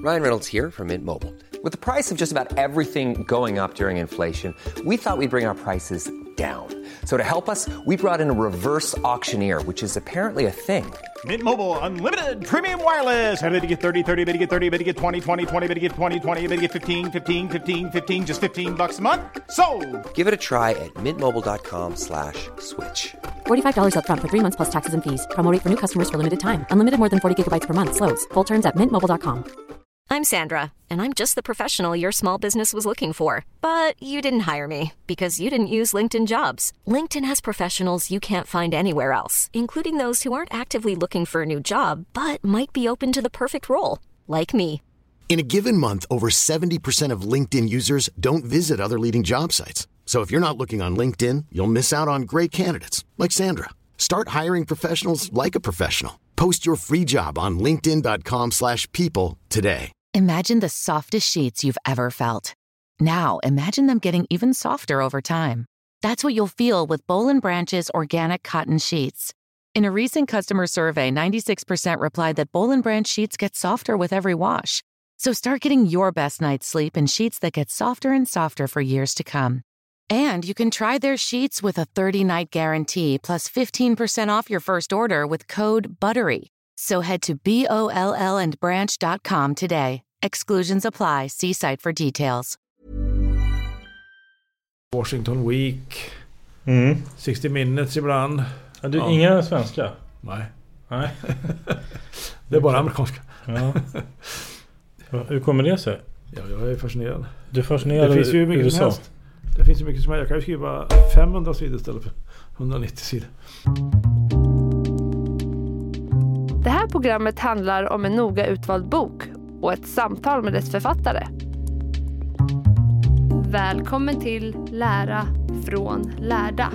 Ryan Reynolds here from Mint Mobile. With the price of just about everything going up during inflation, we thought we'd bring our prices down. So to help us, we brought in a reverse auctioneer, which is apparently a thing. Mint Mobile Unlimited Premium Wireless. How to get 30, 30, bit to get 30, bit to get 20, 20, 20, bit to get 20, 20, bit to get 15, 15, 15, 15, just $15 a month? Sold! Give it a try at mintmobile.com/switch. $45 up front for 3 months plus taxes and fees. Promo rate for new customers for limited time. Unlimited more than 40 gigabytes per month slows. Full terms at mintmobile.com. I'm Sandra, and I'm just the professional your small business was looking for. But you didn't hire me because you didn't use LinkedIn Jobs. LinkedIn has professionals you can't find anywhere else, including those who aren't actively looking for a new job, but might be open to the perfect role, like me. In a given month, over 70% of LinkedIn users don't visit other leading job sites. So if you're not looking on LinkedIn, you'll miss out on great candidates like Sandra. Start hiring professionals like a professional. Post your free job on linkedin.com/people today. Imagine the softest sheets you've ever felt. Now, imagine them getting even softer over time. That's what you'll feel with Boll & Branch's organic cotton sheets. In a recent customer survey, 96% replied that Boll & Branch sheets get softer with every wash. So start getting your best night's sleep in sheets that get softer and softer for years to come. And you can try their sheets with a 30-night guarantee plus 15% off your first order with code BUTTERY. So head to BOLLandbranch.com today. Exclusions apply. See site for details. Washington Week. 60 Minutes ibland. Ja, du, inga svenska? Nej. Det är bara amerikanska. Ja. Hur kommer det sig? Ja, jag är fascinerad. Du är fascinerad. Det finns ju mycket USA. som helst. Det finns ju mycket som helst. Jag kan ju skriva 500 sidor istället för 190 sidor. Det här programmet handlar om en noga utvald bok och ett samtal med dess författare. Välkommen till Lära från lärda.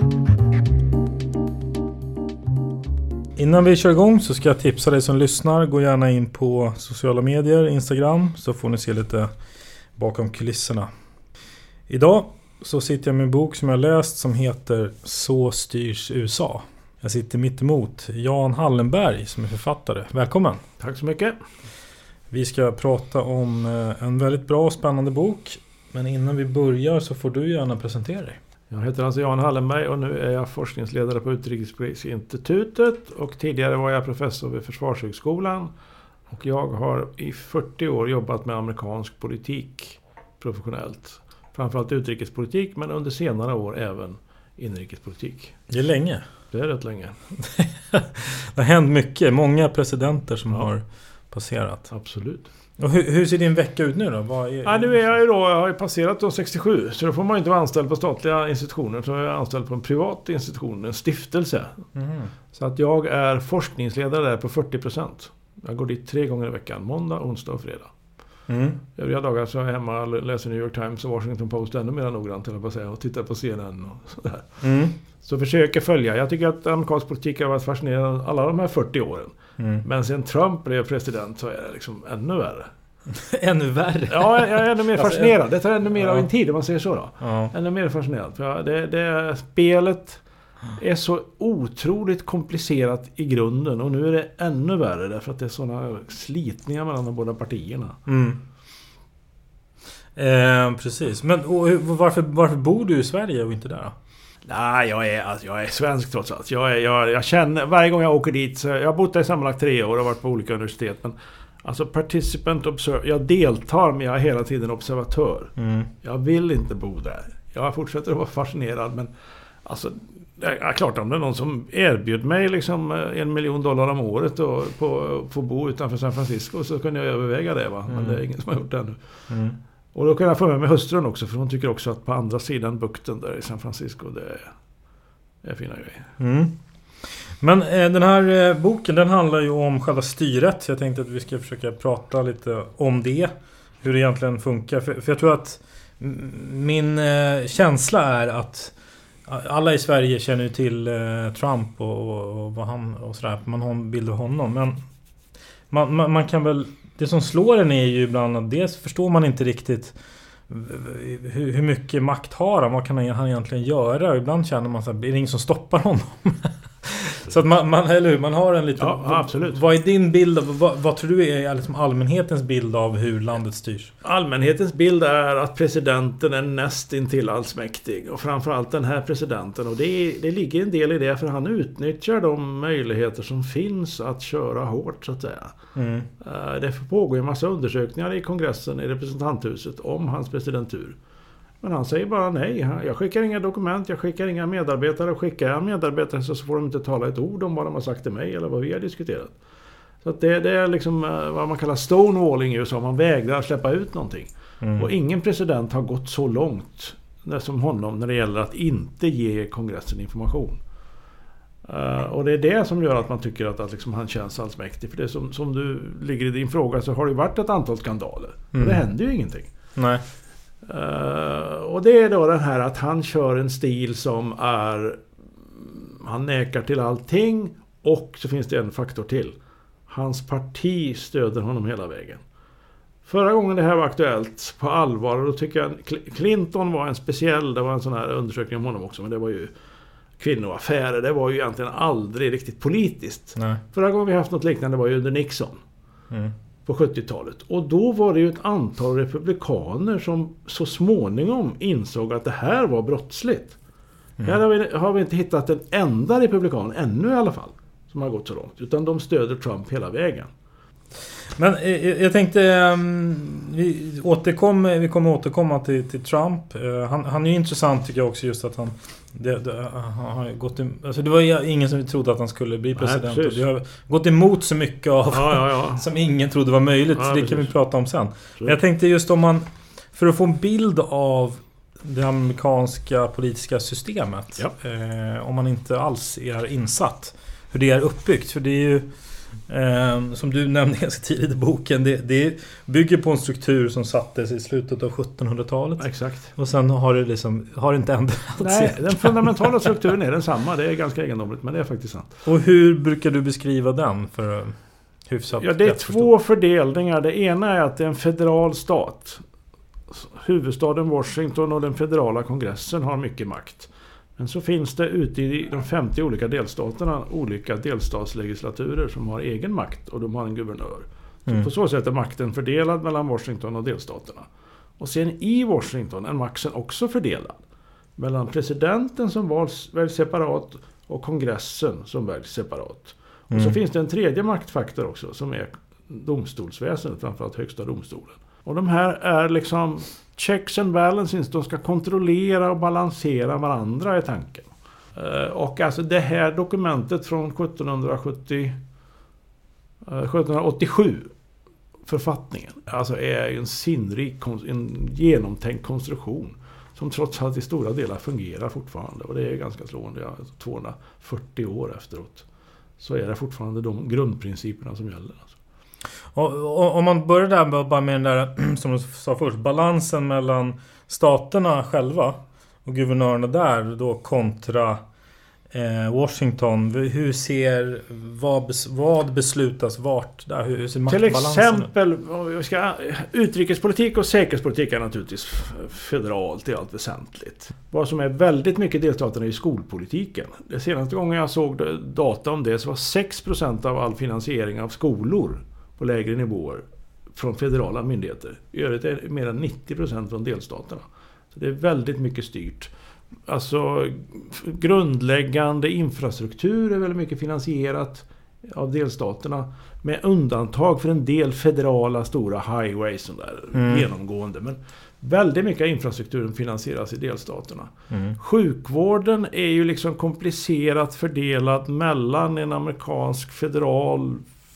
Innan vi kör igång så ska jag tipsa dig som lyssnar. Gå gärna in på sociala medier, Instagram, så får ni se lite bakom kulisserna. Idag så sitter jag med en bok som jag läst som heter Så styrs USA. Jag sitter mitt emot Jan Hallenberg som är författare. Välkommen! Tack så mycket! Vi ska prata om en väldigt bra och spännande bok. Men innan vi börjar så får du gärna presentera dig. Jag heter alltså Jan Hallenberg och nu är jag forskningsledare på Utrikespolitiska institutet. Och tidigare var jag professor vid Försvarshögskolan. Och jag har i 40 år jobbat med amerikansk politik professionellt. Framförallt utrikespolitik, men under senare år även inrikespolitik. Det är länge. Det är rätt länge. Det har hänt mycket. Många presidenter som har passerat. Absolut. Och hur ser din vecka ut nu då? Nu är jag ju då, jag har ju passerat då 67. Så då får man inte vara anställd på statliga institutioner. Så jag är anställd på en privat institution, en stiftelse. Mm. Så att jag är forskningsledare där på 40%. Jag går dit 3 gånger i veckan. Måndag, onsdag och fredag. Övriga dagar så är jag hemma och läser New York Times och Washington Post ännu mer noggrant och tittar på CNN och sådär. Så försöker följa. Jag tycker att amerikansk politik har varit fascinerande alla de här 40 åren. Men sen Trump blev president så är det liksom ännu värre. Ännu värre? Ja, jag är ännu mer fascinerad. Det tar ännu mer av en tid om man säger så då. Ännu mer fascinerad. För det spelet är så otroligt komplicerat i grunden och nu är det ännu värre därför att det är sådana slitningar mellan de båda partierna. Precis. Men varför bor du i Sverige och inte där då? Nej, jag är svensk trots allt. Jag känner, varje gång jag åker dit så, jag har bott där i sammanlagt 3 år och varit på olika universitet, men alltså participant observer, jag deltar men jag är hela tiden observatör. Jag vill inte bo där. Jag fortsätter att vara fascinerad, men alltså klart om det är någon som erbjöd mig liksom $1 million om året och få bo utanför San Francisco så kunde jag överväga det, va? Men det är ingen som har gjort det ännu. Och då kan jag få med hustrun också, för hon tycker också att på andra sidan bukten där i San Francisco det är fina grejer. Men den här boken, den handlar ju om själva styret. Jag tänkte att vi ska försöka prata lite om det, hur det egentligen funkar. För jag tror att min känsla är att alla i Sverige känner ju till Trump och vad han och sådär. Man har en bild av honom, men man kan väl, det som slår en är ju ibland att dels förstår man inte riktigt hur mycket makt har han, vad kan han egentligen göra, och ibland känner man så här, är det ingen som stoppar honom? Så att man har en liten... Ja, absolut. Vad är din bild av... Vad tror du är liksom allmänhetens bild av hur landet styrs? Allmänhetens bild är att presidenten är nästintill allsmäktig. Och framförallt den här presidenten. Och det ligger en del i det, för han utnyttjar de möjligheter som finns att köra hårt, så att säga. Det pågår en massa undersökningar i kongressen, i representanthuset, om hans presidentur. Men han säger bara nej. Jag skickar inga dokument, jag skickar inga medarbetare. Skickar jag medarbetare så får de inte tala ett ord om vad de har sagt till mig eller vad vi har diskuterat. Så att det är liksom vad man kallar stonewalling i USA. Man vägrar släppa ut någonting. Och ingen president har gått så långt som honom när det gäller att inte ge kongressen information. Och det är det som gör att man tycker att liksom han känns allsmäktig. För det som du ligger i din fråga, så har det varit ett antal skandaler. Och det händer ju ingenting. Nej. Och det är då den här att han kör en stil som är... Han nekar till allting, och så finns det en faktor till. Hans parti stöder honom hela vägen. Förra gången det här var aktuellt på allvar, och då tycker jag Clinton var en speciell, det var en sån här undersökning om honom också, men det var ju kvinnoaffärer, det var ju egentligen aldrig riktigt politiskt. Nej. Förra gången vi haft något liknande var ju under Nixon. På 70-talet. Och då var det ju ett antal republikaner som så småningom insåg att det här var brottsligt. Här har vi inte hittat en enda republikan, ännu i alla fall, som har gått så långt. Utan de stöder Trump hela vägen. Men jag tänkte, vi kommer återkomma till Trump. Han är ju intressant, tycker jag också, just att han har gått alltså det var ingen som trodde att han skulle bli president. Nej, och det har gått emot så mycket av som ingen trodde var möjligt. Så det kan vi prata om sen. Men jag tänkte just om man, för att få en bild av det amerikanska politiska systemet, om man inte alls är insatt hur det är uppbyggt. För det är ju som du nämnde ganska tidigt i boken, det bygger på en struktur som sattes i slutet av 1700-talet. Exakt. Och sen har det inte ändrats. Nej, den fundamentala strukturen är densamma. Det är ganska egendomligt, men det är faktiskt sant. Och hur brukar du beskriva den för hyfsat? Ja, det är två fördelningar. Det ena är att det är en federal stat. Huvudstaden Washington och den federala kongressen har mycket makt. Men så finns det ute i de 50 olika delstaterna olika delstatslegislaturer som har egen makt, och de har en guvernör. Så på så sätt är makten fördelad mellan Washington och delstaterna. Och sen i Washington är makten också fördelad mellan presidenten som väljs separat och kongressen som väljs separat. Och så finns det en tredje maktfaktor också, som är domstolsväsendet, framförallt högsta domstolen. Och de här är liksom checks and balances, de ska kontrollera och balansera varandra i tanken. Och alltså det här dokumentet från 1787, författningen, alltså är en sinnrik, en genomtänkt konstruktion som trots allt i stora delar fungerar fortfarande. Och det är ganska slående, 240 år efteråt så är det fortfarande de grundprinciperna som gäller. Alltså. Och om man börjar där bara med den där, som du sa först, balansen mellan staterna själva och guvernörerna där då kontra Washington, hur ser vad beslutas vart där, hur ser maktbalansen? Till exempel utrikespolitik och säkerhetspolitik är naturligtvis federalt i allt väsentligt. Vad som är väldigt mycket delstaterna i skolpolitiken. Det senaste gången jag såg data om det så var 6% av all finansiering av skolor på lägre nivåer från federala myndigheter. I övrigt är det mer än 90% från delstaterna. Så det är väldigt mycket styrt. Alltså grundläggande infrastruktur är väldigt mycket finansierat av delstaterna, med undantag för en del federala stora highways som där genomgående, men väldigt mycket av infrastrukturen finansieras i delstaterna. Sjukvården är ju liksom komplicerat fördelad mellan en amerikansk federal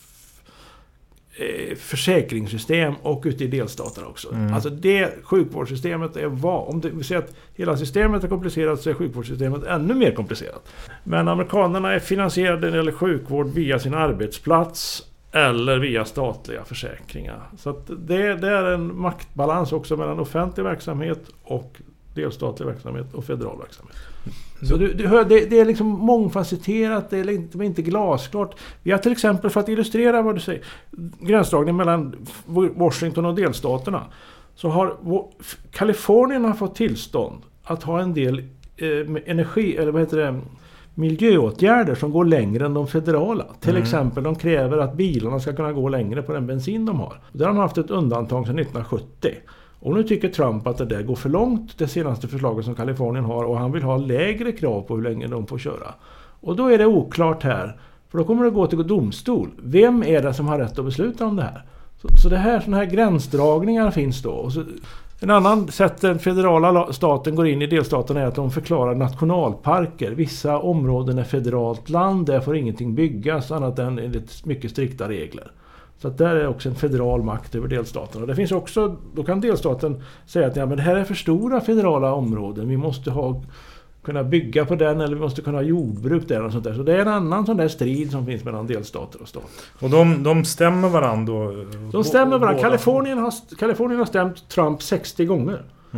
försäkringssystem och ute i delstaterna också. Alltså det sjukvårdssystemet är om vi säger att hela systemet är komplicerat, så är sjukvårdssystemet ännu mer komplicerat. Men amerikanerna är finansierade när det gäller sjukvård via sin arbetsplats eller via statliga försäkringar. Så att det är en maktbalans också mellan offentlig verksamhet och delstatlig verksamhet och federal verksamhet. Så du hör, det är liksom mångfacetterat, det är inte glasklart. Vi har till exempel, för att illustrera vad du säger, gränsdragningen mellan Washington och delstaterna, så har Kalifornien har fått tillstånd att ha en del energi, eller miljöåtgärder som går längre än de federala. Till exempel de kräver att bilarna ska kunna gå längre på den bensin de har. Där har de haft ett undantag sedan 1970. Och nu tycker Trump att det där går för långt, det senaste förslaget som Kalifornien har, och han vill ha lägre krav på hur länge de får köra. Och då är det oklart här, för då kommer det gå till domstol. Vem är det som har rätt att besluta om det här? Så det här, såna här gränsdragningar finns då. Och så, en annan sätt den federala staten går in i delstaterna är att de förklarar nationalparker. Vissa områden är federalt land, där får ingenting byggas annat än enligt mycket strikta regler. Så att där är också en federal makt över delstaterna. Det finns också, då kan delstaten säga att ja, men det här är för stora federala områden. Vi måste kunna bygga på den, eller vi måste kunna ha jordbruk där och sånt där. Så det är en annan sån där strid som finns mellan delstater och stat. Och de stämmer varandra då? De stämmer varandra. Kalifornien har stämt Trump 60 gånger.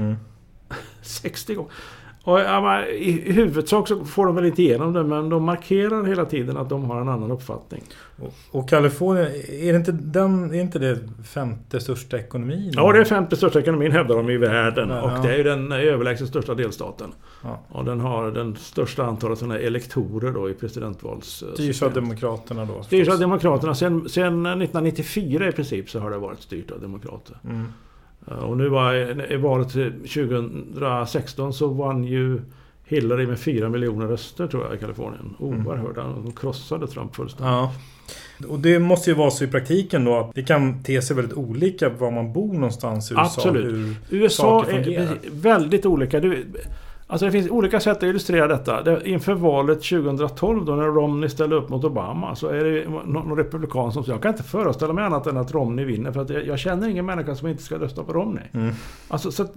60 gånger. Och i huvudsak så får de väl inte igenom det, men de markerar hela tiden att de har en annan uppfattning. Och Kalifornien, är inte det femte största ekonomin? Ja, det är femte största ekonomin hävdar de i världen. Ja. Och det är ju den överlägset största delstaten. Ja. Och den har den största antalet sådana elektorer då i presidentvals. Styrs av demokraterna då? Styrs av demokraterna. Sen 1994 i princip så har det varit styrt av demokrater. Och nu i valet 2016 så vann ju Hillary med 4 miljoner röster tror jag i Kalifornien. Oerhört. De krossade Trump fullständigt. Ja. Och det måste ju vara så i praktiken då att det kan te sig väldigt olika var man bor någonstans i USA. Absolut. USA är väldigt olika. Alltså det finns olika sätt att illustrera detta. Inför valet 2012 då när Romney ställde upp mot Obama så är det någon republikan som säger jag kan inte föreställa mig annat än att Romney vinner för att jag känner ingen människa som inte ska rösta på Romney. Alltså så att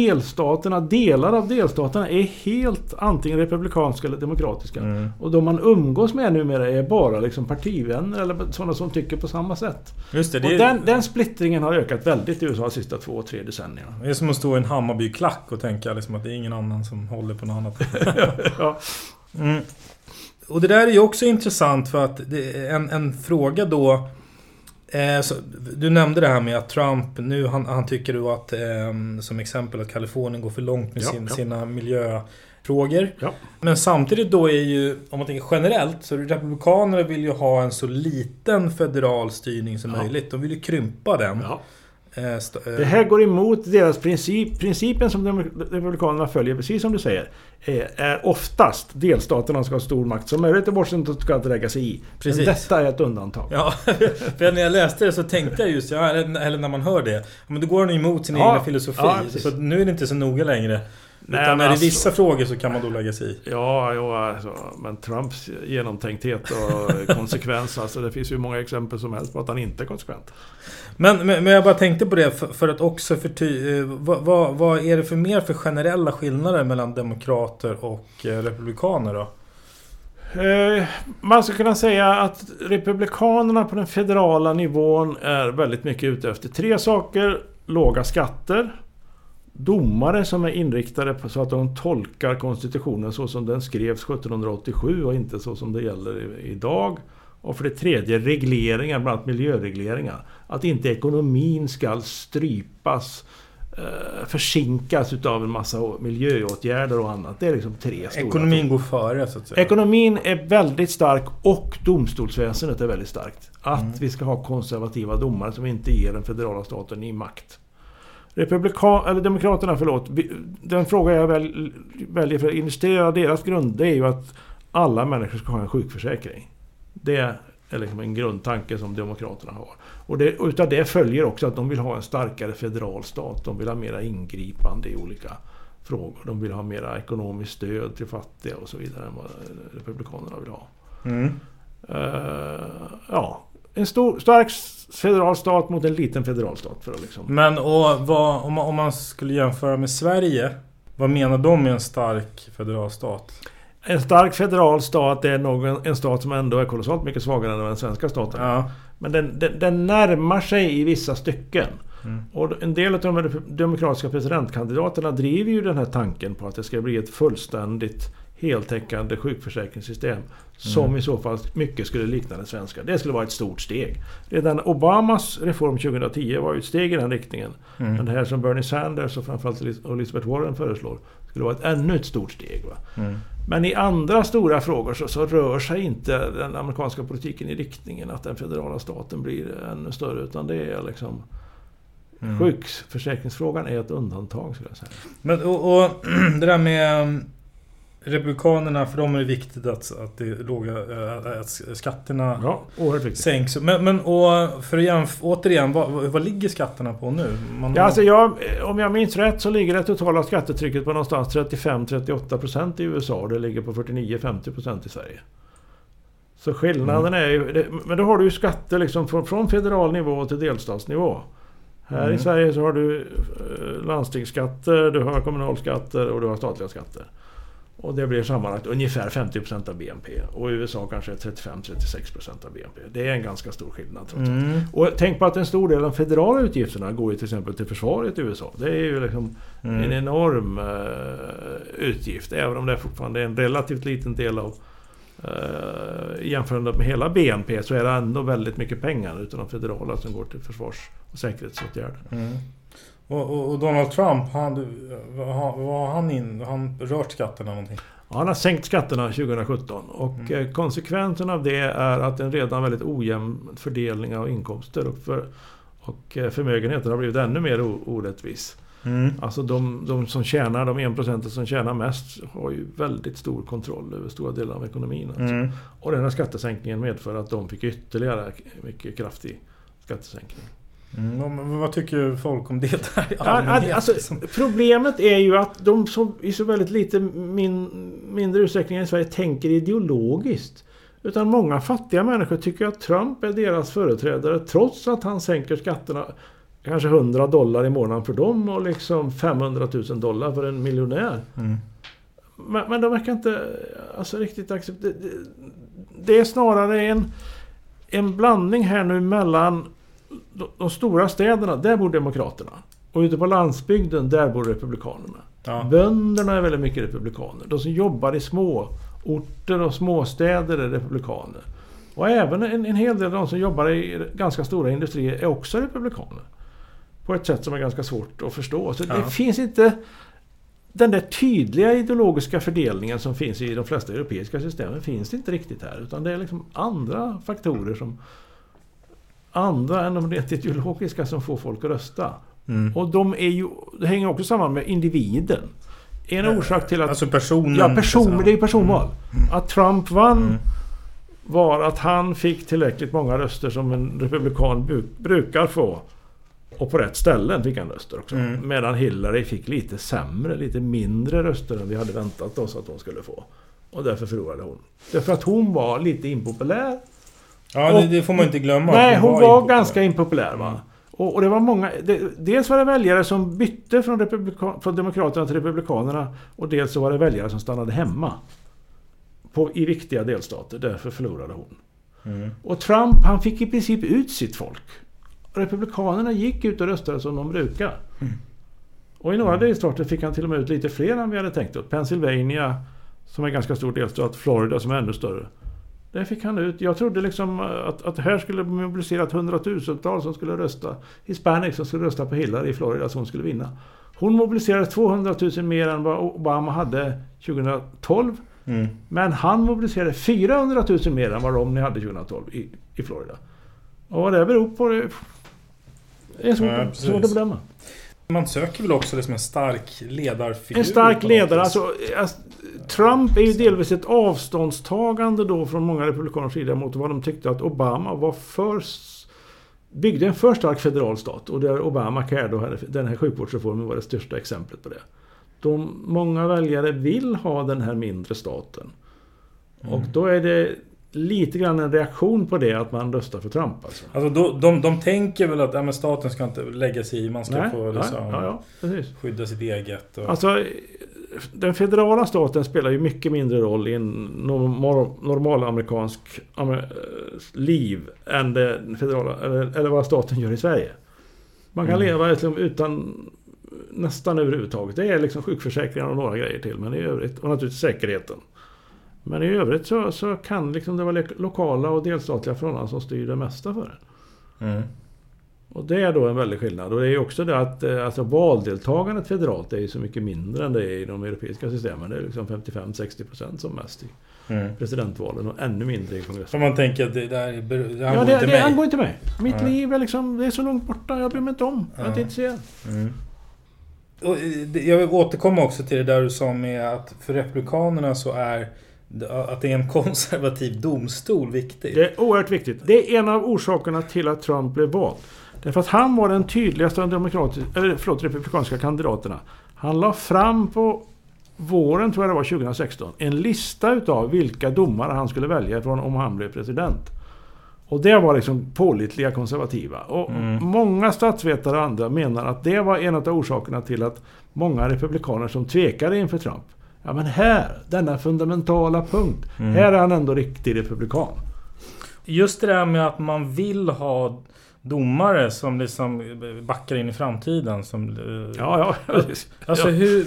delar av delstaterna är helt antingen republikanska eller demokratiska. Och de man umgås med numera är bara liksom partivänner eller sådana som tycker på samma sätt. Just det, och den splittringen har ökat väldigt i USA de sista 2-3 decennierna. Det är som att stå i en Hammarby-klack och tänka liksom att det är ingen annan som håller på något annat. Ja. Och det där är ju också intressant för att det är en fråga då så, du nämnde det här med att Trump nu han tycker då att som exempel att Kalifornien går för långt med sina miljöfrågor. Ja. Men samtidigt då är ju om man tänker generellt så republikaner vill ju ha en så liten federal styrning som möjligt. De vill ju krympa den. Ja. Det här går emot deras principen som republikanerna följer, precis som du säger, är oftast delstaterna ska ha stor makt som möjligt och Washington ska inte lägga sig i. Precis. Men detta är ett undantag. Ja, för när jag läste det så tänkte jag just, eller när man hör det, men då går han emot sin egen filosofi. Ja, så nu är det inte så noga längre. Nej, utan när det är vissa frågor så kan man då lägga sig i. Ja, alltså, men Trumps genomtänkthet och konsekvens, alltså det finns ju många exempel som helst på att han inte är konsekvent. Men jag bara tänkte på det för att också vad är det för mer för generella skillnader mellan demokrater och republikaner då? Man ska kunna säga att republikanerna på den federala nivån är väldigt mycket ute efter 3 saker. Låga skatter, domare som är inriktade på så att de tolkar konstitutionen så som den skrevs 1787 och inte så som det gäller idag. Och för det 3 regleringar, bland annat miljöregleringar. Att inte ekonomin ska strypas, försinkas utav en massa miljöåtgärder och annat. Det är liksom 3 stora. Ekonomin går före så att säga. Ekonomin är väldigt stark och domstolsväsendet är väldigt starkt. Att vi ska ha konservativa domare som inte ger den federala staten i makt. Demokraterna, den fråga jag väljer för att illustrera deras grund, det är ju att alla människor ska ha en sjukförsäkring. Det är liksom en grundtanke som demokraterna har. Och utav det följer också att de vill ha en starkare federal stat. De vill ha mera ingripande i olika frågor. De vill ha mera ekonomiskt stöd till fattiga och så vidare än vad republikanerna vill ha. En stark federal stat mot en liten federal stat. För att liksom. Men om man skulle jämföra med Sverige, vad menar de med en stark federal stat? En stark federal stat är en stat som ändå är kolossalt mycket svagare än den svenska staten. Ja. Men den närmar sig i vissa stycken. Och en del av de demokratiska presidentkandidaterna driver ju den här tanken på att det ska bli ett fullständigt heltäckande sjukförsäkringssystem som i så fall mycket skulle likna det svenska. Det skulle vara ett stort steg. Redan Obamas reform 2010 var ju ett steg i den riktningen. Men det här som Bernie Sanders och framförallt Elizabeth Warren föreslår skulle vara ännu ett stort steg. Va? Men i andra stora frågor så rör sig inte den amerikanska politiken i riktningen att den federala staten blir ännu större, utan det är liksom sjukförsäkringsfrågan är ett undantag, skulle jag säga. Men och det där med republikanerna, för dem är det viktigt att det är låga att skatterna sänks. Men och för återigen, vad ligger skatterna på nu? Om jag minns rätt så ligger det totala skattetrycket på någonstans 35-38% i USA. Det ligger på 49-50% i Sverige. Så skillnaden är ju... Men då har du ju skatter liksom från federal nivå till delstatsnivå. Här i Sverige så har du landstingsskatter, du har kommunalskatter och du har statliga skatter. Och det blir sammanlagt ungefär 50% av BNP. Och i USA kanske 35-36% av BNP. Det är en ganska stor skillnad trots allt. Och tänk på att en stor del av de federala utgifterna går ju till exempel till försvaret i USA. Det är ju liksom en enorm utgift. Även om det fortfarande är en relativt liten del av jämfört med hela BNP, så är det ändå väldigt mycket pengar utan de federala som går till försvars- och säkerhetsåtgärder. Och Donald Trump, han rört skatterna någonting? Han har sänkt skatterna 2017 och konsekvensen av det är att en redan väldigt ojämn fördelning av inkomster och förmögenheter har blivit ännu mer orättvis. Alltså de som tjänar, de 1% som tjänar mest har ju väldigt stor kontroll över stora delar av ekonomin. Alltså. Och den här skattesänkningen medför att de fick ytterligare mycket kraftig skattesänkning. Vad tycker folk om det där? Alltså, problemet är ju att de som i så väldigt lite mindre utsträckning i Sverige tänker ideologiskt. Utan många fattiga människor tycker att Trump är deras företrädare trots att han sänker skatterna kanske $100 i månaden för dem och liksom $500,000 för en miljonär. Men de verkar inte riktigt acceptera. Det är snarare en blandning här nu mellan de stora städerna, där bor demokraterna. Och ute på landsbygden, där bor republikanerna. Ja. Bönderna är väldigt mycket republikaner. De som jobbar i små orter och småstäder är republikaner. Och även en hel del av de som jobbar i ganska stora industrier är också republikaner. På ett sätt som är ganska svårt att förstå. Så det finns inte den där tydliga ideologiska fördelningen som finns i de flesta europeiska systemen, finns inte riktigt här. Utan det är liksom andra faktorer som andra än de rent ideologiska som får folk att rösta. Och det hänger också samman med individen. En orsak till att... Alltså personen... Ja, det är ju personval. Att Trump vann var att han fick tillräckligt många röster som en republikan brukar få. Och på rätt ställen fick han röster också. Medan Hillary fick lite mindre röster än vi hade väntat oss att hon skulle få. Och därför förlorade hon. Därför att hon var lite impopulär. Ja, det får man inte glömma. Nej, hon var ganska impopulär, va? Och det var många... dels var det väljare som bytte från demokraterna till republikanerna. Och dels så var det väljare som stannade hemma. I viktiga delstater. Därför förlorade hon. Och Trump, han fick i princip ut sitt folk. Republikanerna gick ut och röstade som de brukar. Och i några delstater fick han till och med ut lite fler än vi hade tänkt ut. Pennsylvania, som är en ganska stor delstat. Florida, som är ännu större. Där fick han ut. Jag trodde liksom att här skulle mobiliserat 100,000-tals som skulle rösta. Hispanics som skulle rösta på Hillary i Florida som skulle vinna. Hon mobiliserade 200,000 mer än vad Obama hade 2012. Men han mobiliserade 400,000 mer än vad Romney hade 2012 i Florida. Och vad det beror på det är svårt att bedöma. Man söker väl också liksom en stark ledarfigur. En stark ledare. Alltså, Trump är ju delvis ett avståndstagande då från många republikaners sida mot vad de tyckte att Obama byggde en för stark federal stat. Och där Obamacare, då, den här sjukvårdsreformen, var det största exemplet på det. Många väljare vill ha den här mindre staten. Och då är det lite grann en reaktion på det att man röstar för Trump. Alltså de tänker väl att staten ska inte lägga sig i, man ska få skydda sitt eget. Alltså, den federala staten spelar ju mycket mindre roll i en normal amerikansk liv än den federala, eller vad staten gör i Sverige. Man kan leva liksom utan nästan överhuvudtaget. Det är liksom sjukförsäkringar och några grejer till, men i övrigt, och naturligtvis säkerheten. Men i övrigt så kan liksom det vara lokala och delstatliga förhållanden som styr det mesta för det. Och det är då en väldig skillnad. Och det är ju också det att alltså valdeltagandet federalt är ju så mycket mindre än det är i de europeiska systemen. Det är liksom 55-60% som mest i presidentvalen och ännu mindre i kongressen. Om man tänker att det angår inte mig. Mitt liv är liksom, det är så långt borta, jag bryr mig inte om. Jag är inte intresserad. Och jag vill återkomma också till det där du sa med att för republikanerna så är att det är en konservativ domstol viktigt. Det är oerhört viktigt. Det är en av orsakerna till att Trump blev vald. Därför att han var den tydligaste av de republikanska kandidaterna. Han la fram på våren, tror jag det var 2016, en lista utav vilka domare han skulle välja ifrån om han blev president. Och det var liksom pålitliga konservativa. Och många statsvetare och andra menar att det var en av orsakerna till att många republikaner som tvekade inför Trump. Ja, men här, denna fundamentala punkt. Här är han ändå riktig republikan. Just det där med att man vill ha domare som liksom backar in i framtiden. Som, alltså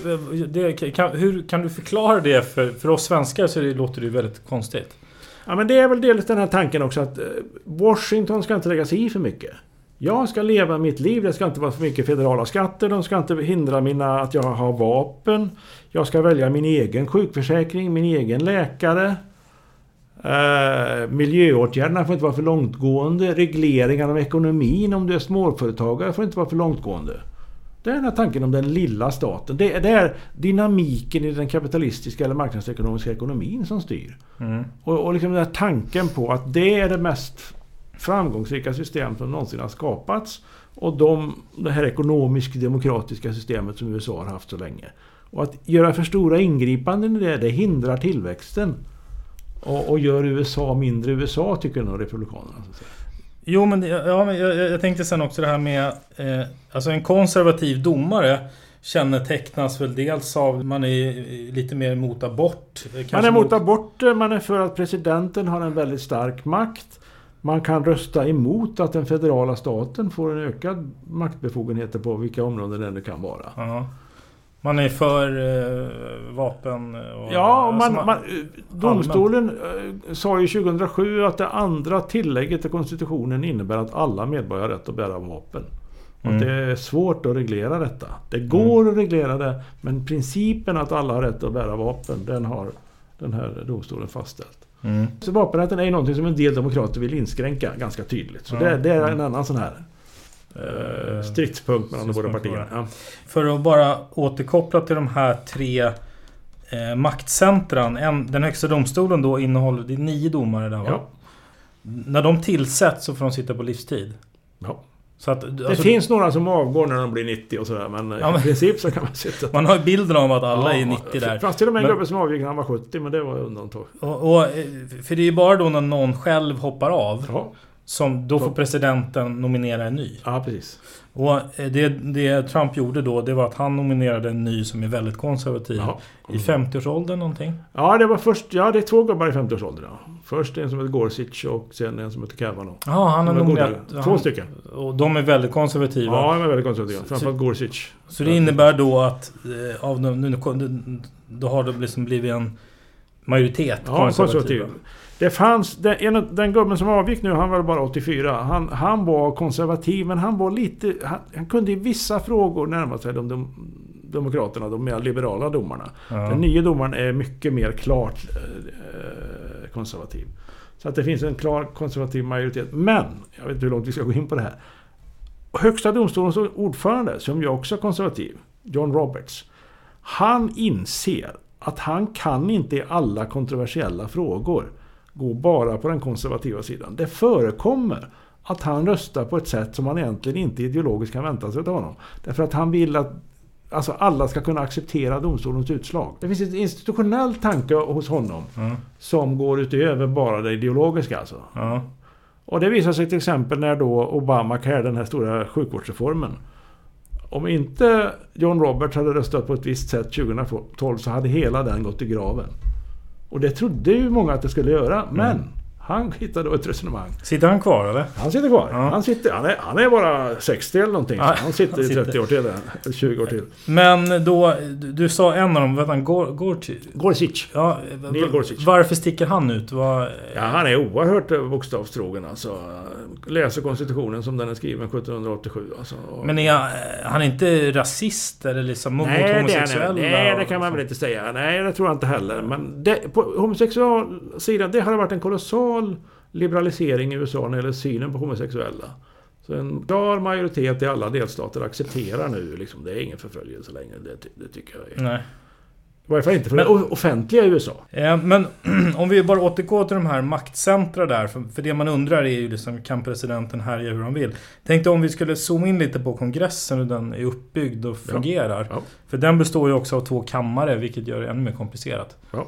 hur kan du förklara det för oss svenskar, så låter det ju väldigt konstigt. Ja, men det är väl delvis den här tanken också att Washington ska inte lägga sig i för mycket. Jag ska leva mitt liv, det ska inte vara för mycket federala skatter, de ska inte hindra att jag har vapen. Jag ska välja min egen sjukförsäkring, min egen läkare. Miljöåtgärderna får inte vara för långtgående. Regleringar av ekonomin om du är småföretagare får inte vara för långtgående. Det är den här tanken om den lilla staten. Det är dynamiken i den kapitalistiska eller marknadsekonomiska ekonomin som styr. Och liksom den här tanken på att det är det mest framgångsrika system som någonsin har skapats. Och det här ekonomisk-demokratiska systemet som USA har haft så länge. Och att göra för stora ingripanden i det hindrar tillväxten. Och gör USA mindre USA, tycker nog republikanerna. Jo, men jag tänkte sen också det här med alltså en konservativ domare kännetecknas väl dels av man är lite mer emot abort. Man är emot abort, man är för att presidenten har en väldigt stark makt. Man kan rösta emot att den federala staten får en ökad maktbefogenheter på vilka områden det nu kan vara. Ja. Man är för vapen och... Ja, domstolen sa ju 2007 att det andra tillägget till konstitutionen innebär att alla medborgare har rätt att bära vapen. Och det är svårt att reglera detta. Det går att reglera det, men principen att alla har rätt att bära vapen, den har den här domstolen fastställt. Så vapenrätten är någonting som en del demokrater vill inskränka ganska tydligt. Så det är en annan sån här stridspunkt mellan de båda partierna. Ja. För att bara återkoppla till de här tre maktcentran. Den högsta domstolen då innehåller det 9 domare där, va? Ja. När de tillsätts så får de sitta på livstid. Ja. Så att, det finns några som avgår när de blir 90 och sådär, men i princip så kan man sitta. Man har bilden av att alla är 90 där. Fast till och med en gubbe som avgick när han var 70, men det var undantag. För det är ju bara då när någon själv hoppar av. Ja. Som då får presidenten nominera en ny. Ja, precis. Och det Trump gjorde då, det var att han nominerade en ny som är väldigt konservativ. I 50-årsåldern någonting. Ja, det var först, det är 2 gubbar i 50-årsåldern. Ja. Först en som heter Gorsuch och sen en som heter Kavanaugh. Ja, han har nominerat 2 stycken. Och de är väldigt konservativa. Ja, de är väldigt konservativa. Framförallt Gorsuch. Så det innebär då att då har det liksom blivit en majoritet konservativa. Det fanns den gubben som avgick nu, han var bara 84. Han var konservativ, men han var lite han kunde i vissa frågor närma sig de demokraterna, de mer liberala domarna. Ja. Den nya domaren är mycket mer klart konservativ. Så att det finns en klar konservativ majoritet. Men jag vet inte hur långt vi ska gå in på det här. Högsta domstolens ordförande, som ju också är konservativ, John Roberts. Han inser att han kan inte i alla kontroversiella frågor gå bara på den konservativa sidan. Det förekommer att han röstar på ett sätt som man egentligen inte ideologiskt kan vänta sig av honom. Därför att han vill att alla ska kunna acceptera domstolens utslag. Det finns ett institutionell tanke hos honom som går utöver bara det ideologiska. Alltså. Och det visar sig till exempel när då Obamacare, den här stora sjukvårdsreformen. Om inte John Roberts hade röstat på ett visst sätt 2012 så hade hela den gått i graven. Och det trodde ju många att det skulle göra. Men Han hittade då ett resonemang. Sitter han kvar eller? Han sitter kvar. Ja. Han är bara 60 eller någonting. Ja, han sitter i 30 år till. Eller 20 år till. Men då, du sa en av dem, vad han Gorsic. Ja, Neil Gorsic. Varför sticker han ut? Ja, han är oerhört bokstavstrogen. Alltså. Läser konstitutionen som den är skriven 1787. Alltså. Men han är inte rasist eller liksom mot homosexuella? Nej, det kan man väl inte säga. Nej, det tror jag inte heller. Men på homosexuell sidan, det har varit en kolossal liberalisering i USA när det gäller synen på homosexuella. Så en klar majoritet i alla delstater accepterar nu liksom, det är ingen förföljelse längre. Det tycker jag är. Nej. I varje fall inte för offentliga i USA. Men om vi bara återgår till de här maktcentra där. För det man undrar är ju liksom, kan presidenten härja hur han vill? Tänkte om vi skulle zooma in lite på kongressen, hur den är uppbyggd och fungerar. Ja. För den består ju också av 2 kammare, vilket gör det ännu mer komplicerat. Ja.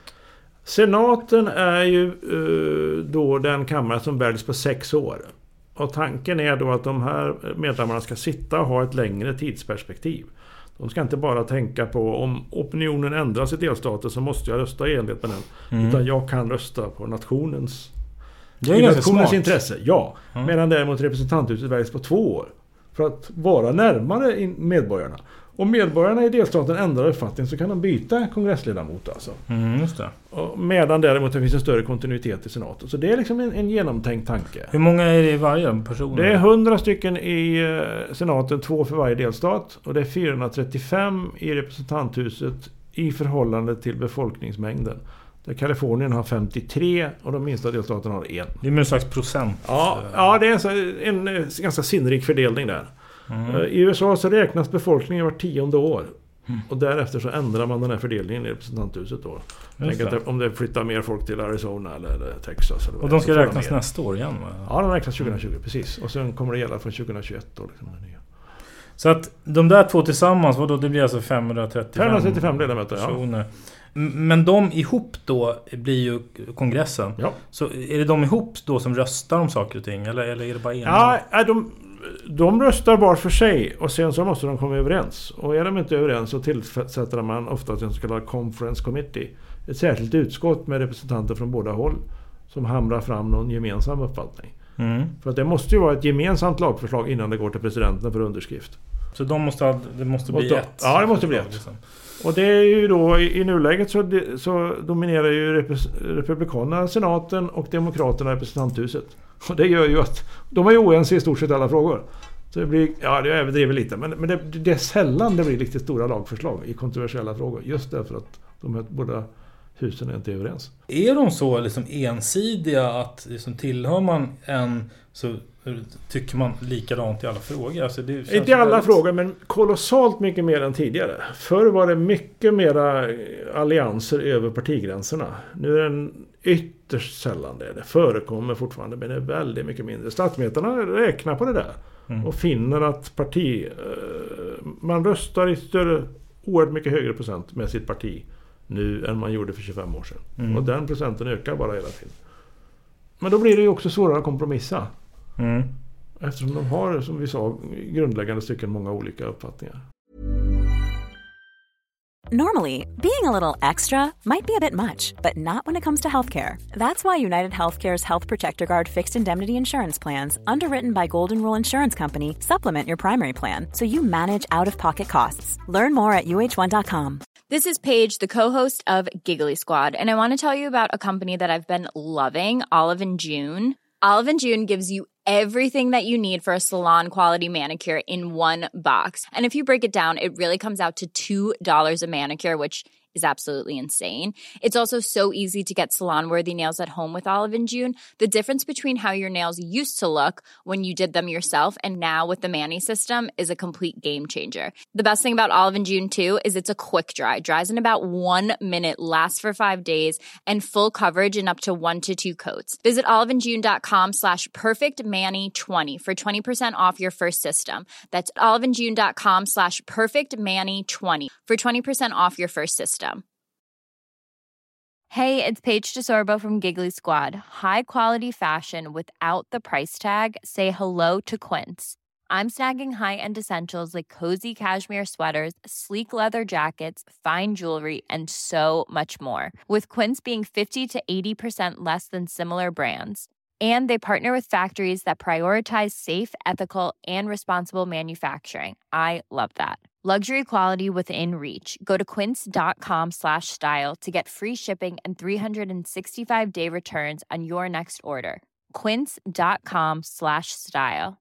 Senaten är ju då den kammare som väljs på 6 år. Och tanken är då att de här medlemmarna ska sitta och ha ett längre tidsperspektiv. De ska inte bara tänka på om opinionen ändras i delstater så måste jag rösta i enlighet med den. Utan jag kan rösta på nationens intresse. Ja. Medan däremot representanthuset väljs på 2 år. För att vara närmare medborgarna. Om medborgarna i delstaten ändrar uppfattning så kan de byta kongressledamot alltså. Just det. Och medan däremot det finns en större kontinuitet i senaten. Så det är liksom en genomtänkt tanke. Hur många är det i varje person? Det är 100 stycken i senaten, 2 för varje delstat. Och det är 435 i representanthuset i förhållande till befolkningsmängden. Där Kalifornien har 53 och de minsta delstaterna har 1. Det är en slags procent. Ja, det är en ganska sinnrik fördelning där. I USA så räknas befolkningen var 10:e år. Och därefter så ändrar man den här fördelningen i representanthuset då. Tänk att om det flyttar mer folk till Arizona eller Texas. Eller och de ska räknas nästa år igen? Va? Ja, de räknas 2020, precis. Och sen kommer det gälla från 2021 då. Liksom, det nya. Så att de där 2 tillsammans, det blir alltså 535 ledamöter, personer. Ja. Men de ihop då blir ju kongressen. Ja. Så är det de ihop då som röstar om saker och ting? Eller är det bara en? Ja, de röstar var för sig och sen så måste de komma överens. Och är de inte överens så tillsätter man ofta en så kallad conference committee. Ett särskilt utskott med representanter från båda håll som hamrar fram någon gemensam uppfattning. För att det måste ju vara ett gemensamt lagförslag innan det går till presidenten för underskrift. Så det måste bli ett? Ja, det måste bli ett. Liksom. Och det är ju då i nuläget så dominerar ju republikanerna senaten och demokraterna representanthuset. Och det gör ju att de är ju oense i stort sett alla frågor. Så det blir, det överdriver lite. Men det är sällan det blir riktigt stora lagförslag i kontroversiella frågor. Just därför att de här båda husen är inte överens. Är de så liksom ensidiga att liksom, tillhör man en så tycker man likadant i alla frågor? Alltså det inte i alla frågor, men kolossalt mycket mer än tidigare. Förr var det mycket mera allianser över partigränserna. Nu är det ytterst sällan det. Det förekommer fortfarande, men det är väldigt mycket mindre. Statsmetarna räknar på det där och finner att man röstar i oerhört mycket högre procent med sitt parti nu än man gjorde för 25 år sedan. Och den procenten ökar bara hela tiden. Men då blir det ju också svårare att kompromissa. Eftersom de har, som vi sa, grundläggande stycken många olika uppfattningar. Normally, being a little extra might be a bit much, but not when it comes to healthcare. That's why United Healthcare's Health Protector Guard fixed indemnity insurance plans, underwritten by Golden Rule Insurance Company, supplement your primary plan so you manage out-of-pocket costs. Learn more at uh1.com. This is Paige, the co-host of Giggly Squad, and I want to tell you about a company that I've been loving, Olive & June. Olive & June gives you everything that you need for a salon-quality manicure in one box. And if you break it down, it really comes out to $2 a manicure, which is absolutely insane. It's also so easy to get salon-worthy nails at home with Olive & June. The difference between how your nails used to look when you did them yourself and now with the Mani system is a complete game changer. The best thing about Olive & June, too, is it's a quick dry. Dries in about 1 minute, lasts for 5 days, and full coverage in up to 1 to 2 coats. Visit oliveandjune.com/perfectmani20 for 20% off your first system. That's oliveandjune.com/perfectmani20 for 20% off your first system. Hey, it's Paige DeSorbo from Giggly Squad. High quality fashion without the price tag. Say hello to Quince. I'm snagging high-end essentials like cozy cashmere sweaters, sleek leather jackets, fine jewelry, and so much more. With Quince being 50 to 80% less than similar brands. And they partner with factories that prioritize safe, ethical, and responsible manufacturing. I love that. Luxury quality within reach. Go to quince.com/style to get free shipping and 365-day returns on your next order. Quince.com/style.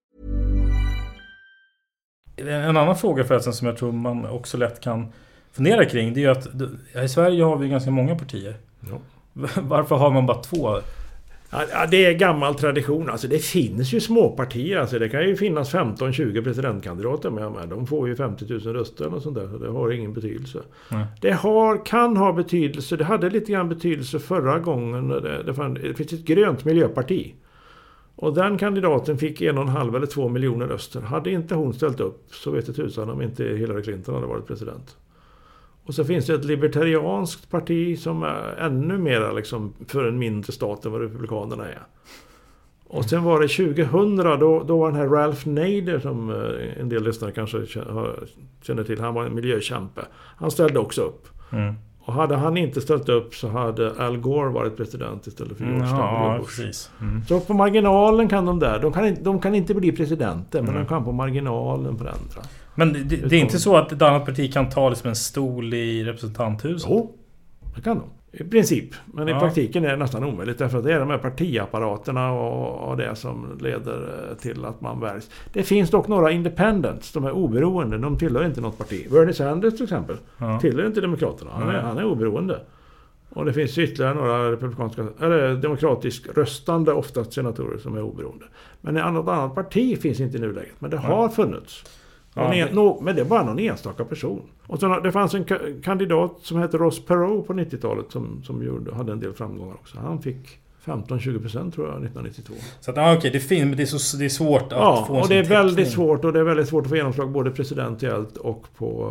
En annan fråga förresten som jag tror man också lätt kan fundera kring, det är ju att i Sverige har vi ganska många partier. Ja. Varför har man bara 2? Ja, det är gammal tradition. Alltså det finns ju småpartier. Alltså det kan ju finnas 15-20 presidentkandidater med. De får ju 50 000 röster och sånt där. Så det har ingen betydelse. Mm. Det kan ha betydelse. Det hade lite grann betydelse förra gången. Det finns ett grönt miljöparti. Och den kandidaten fick 1,5 eller 2 miljoner röster. Hade inte hon ställt upp så vet jag tusan om inte Hillary Clinton hade varit president. Och så finns det ett libertarianskt parti som är ännu mer liksom för en mindre stat än vad republikanerna är. Och sen var det 2000, då var den här Ralph Nader som en del lyssnare kanske känner till. Han var en miljökämpe. Han ställde också upp. Mm. Och hade han inte ställt upp så hade Al Gore varit president istället för George W. Bush. Mm. Så på marginalen kan de kan inte bli presidenter, men de kan på marginalen förändra. Men det är inte så att ett annat parti kan ta liksom en stol i representanthuset? Jo, det kan de. I princip. Men i praktiken är det nästan omöjligt. Därför att det är de här partiapparaterna och det som leder till att man väljs. Det finns dock några independents. De är oberoende. De tillhör inte något parti. Bernie Sanders till exempel tillhör inte Demokraterna. Han är oberoende. Och det finns ytterligare några demokratiskt röstande, oftast senatorer, som är oberoende. Men ett annat parti finns inte i nuläget. Men det har funnits. Men det är bara någon enstaka person. Och så, det fanns en kandidat som hette Ross Perot på 90-talet som hade en del framgångar också. Han fick 15-20% tror jag 1992. Så att, okej, det är svårt att få en och det är väldigt svårt, och det är väldigt svårt att få genomslag både presidentiellt och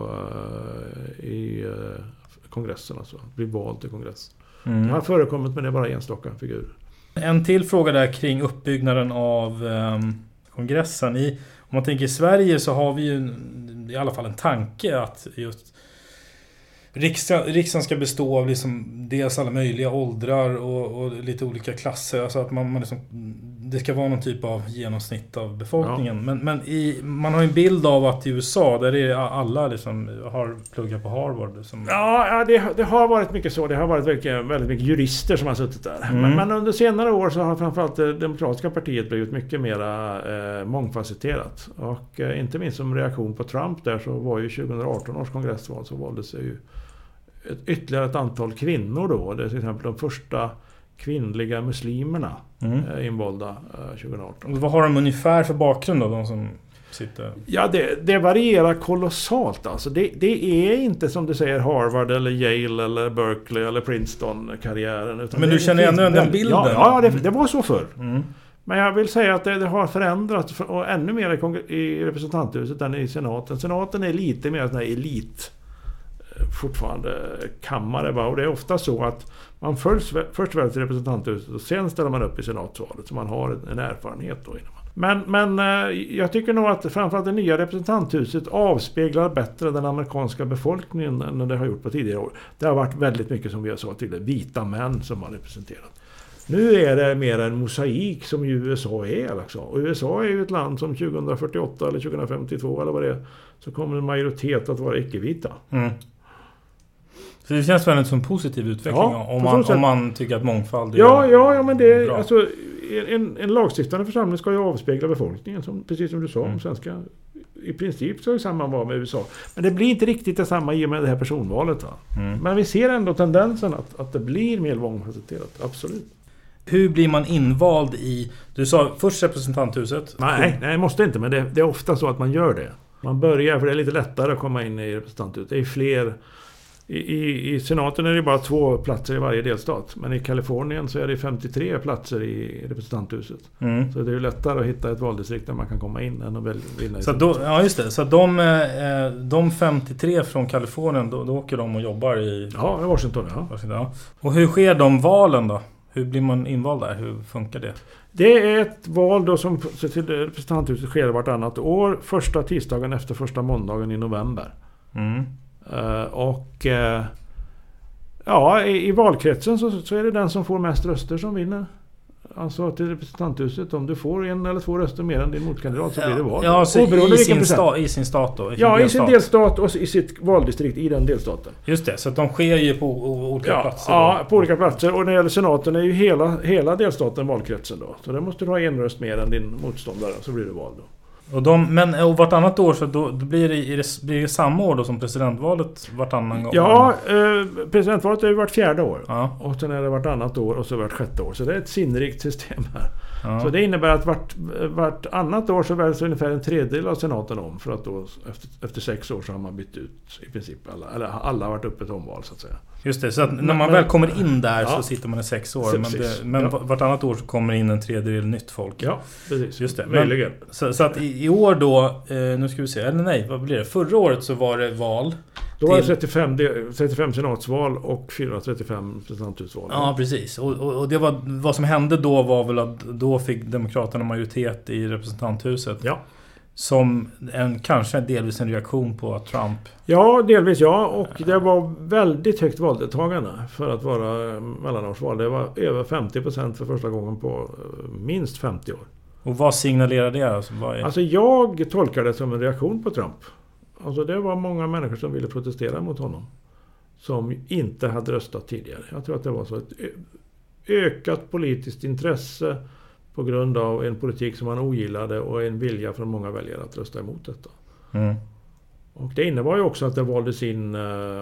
i kongressen, alltså bli vald till kongress. Det har förekommit, men det är bara enstaka figurer. En till fråga där kring uppbyggnaden av kongressen. Om man tänker i Sverige så har vi ju i alla fall en tanke att just riksdagen ska bestå av liksom dels alla möjliga åldrar och lite olika klasser. Alltså att man liksom, det ska vara någon typ av genomsnitt av befolkningen. Ja. Men man har en bild av att i USA, där är alla liksom har pluggat på Harvard. Ja, det har varit mycket så. Det har varit väldigt mycket jurister som har suttit där. Men under senare år så har framförallt det demokratiska partiet blivit mycket mer mångfacetterat. Och inte minst som reaktion på Trump där, så var ju 2018 års kongressval så valde sig ju ytterligare ett antal kvinnor då. Det är till exempel de första kvinnliga muslimerna invalda 2018. Vad har de ungefär för bakgrund då, de som sitter? Ja, det varierar kolossalt. Alltså. Det är inte som du säger Harvard eller Yale eller Berkeley eller Princeton-karriären. Men du känner ändå den bilden? Ja, det var så förr. Men jag vill säga att det har förändrats och ännu mer i representanthuset än i senaten. Senaten är lite mer sån här elit fortfarande kammare, och det är ofta så att man först väljs till representanthuset och sen ställer man upp i senatsvalet, så man har en erfarenhet då innan. Men jag tycker nog att framförallt det nya representanthuset avspeglar bättre den amerikanska befolkningen än det har gjort på tidigare år. Det har varit väldigt mycket, som vi sa till vita män som har representerat. Nu är det mer en mosaik som ju USA är. Alltså. Och USA är ju ett land som 2048 eller 2052 eller vad det är, så kommer en majoritet att vara icke-vita. Så det känns väl som en positiv utveckling om man tycker att mångfald är ja, men det är, alltså, en lagstiftande församling ska ju avspegla befolkningen, precis som du sa om svenska. I princip ska ju samma vara med USA. Men det blir inte riktigt detsamma i och med det här personvalet. Men vi ser ändå tendensen att det blir mer mångfacetterat, absolut. Hur blir man invald i... Du sa först representanthuset. Nej, det måste inte, men det är ofta så att man gör det. Man börjar, för det är lite lättare att komma in i representanthuset. Det är fler... I senaten är det bara 2 platser i varje delstat. Men i Kalifornien så är det 53 platser i representanthuset. Så det är ju lättare att hitta ett valdistrikt där man kan komma in än att vinna. Ja, just det. Så de 53 från Kalifornien, då åker de och jobbar i... Ja, i Washington, ja. Och hur sker de valen då? Hur blir man invald där? Hur funkar det? Det är ett val då som till representanthuset sker vartannat år. Första tisdagen efter första måndagen i november. I valkretsen så är det den som får mest röster som vinner. Alltså till representanthuset, om du får 1 eller 2 röster mer än din motkandidat så blir det val. Ja, så i sin stat då? I sin delstat och i sitt valdistrikt i den delstaten. Just det, så att de sker ju på olika platser. Ja, på olika platser. Och när det gäller senaten är ju hela delstaten valkretsen då. Så där måste du ha 1 röst mer än din motståndare, så blir det val då. Och vartannat år så då blir det samma år då som presidentvalet vartannan gång? Ja, presidentvalet är ju vart 4:e år. Ja. Och sen är det vartannat år och så vart 6:e år. Så det är ett sinnrikt system här. Ja. Så det innebär att vartannat år så väljs ungefär 1/3 av senaten om. För att då efter 6 år så har man bytt ut i princip alla har varit uppe ett omval så att säga. Just det, så att när man väl kommer in där så sitter man i 6 år. Men vartannat år så kommer in 1/3 nytt folk. Ja, precis. Just det. Möjligen. Så att i år då, nu ska vi se, eller nej, vad blir det? Förra året så var det val. Då var det 35 senatsval och 435 representanthusval. Ja, precis. Och det var, vad som hände då var väl att då fick Demokraterna majoritet i representanthuset. Ja. Som kanske delvis en reaktion på Trump. Ja, delvis ja. Och det var väldigt högt valdeltagande för att vara mellanårsval. Det var över 50% för första gången på minst 50 år. Och vad signalerar det? Alltså jag tolkar det som en reaktion på Trump. Alltså det var många människor som ville protestera mot honom. Som inte hade röstat tidigare. Jag tror att det var så ett ökat politiskt intresse på grund av en politik som man ogillade och en vilja från många väljare att rösta emot detta. Och det innebar ju också att det valdes in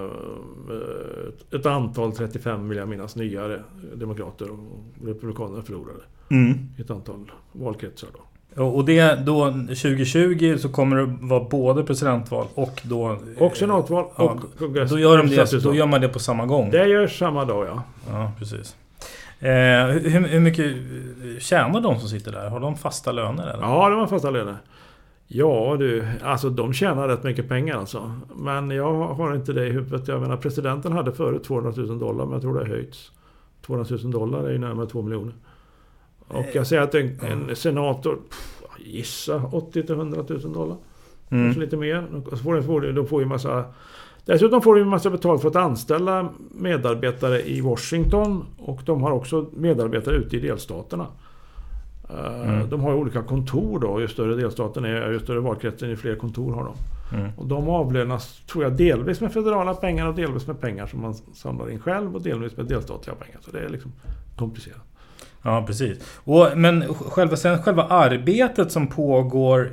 ett antal 35 vill jag minnas nya demokrater och republikaner förlorade. Ett antal valkretsar då. Och det då 2020 så kommer det vara både presidentval och då och senatval och kongress. Då gör man det på samma gång. Det görs samma dag, ja. Ja, precis. Hur mycket tjänar de som sitter där? Har de fasta löner eller? Ja, de har fasta löner. Ja, alltså de tjänar rätt mycket pengar alltså. Men jag har inte det i huvudet. Jag menar, presidenten hade förut $200,000, men jag tror det har höjts. $200,000 är ju närmare 2 miljoner. Och jag säger att en senator gissa $80,000-$100,000. Kanske lite mer. De får ju massa. Dessutom får de en massa betalt för att anställa medarbetare i Washington. Och de har också medarbetare ute i delstaterna. De har ju olika kontor då. Ju större delstaten är, ju större valkretsen, ju fler kontor har de. Och de avlönas, tror jag, delvis med federala pengar och delvis med pengar som man samlar in själv och delvis med delstatliga pengar. Så det är liksom komplicerat. Ja, precis. Men själva arbetet som pågår,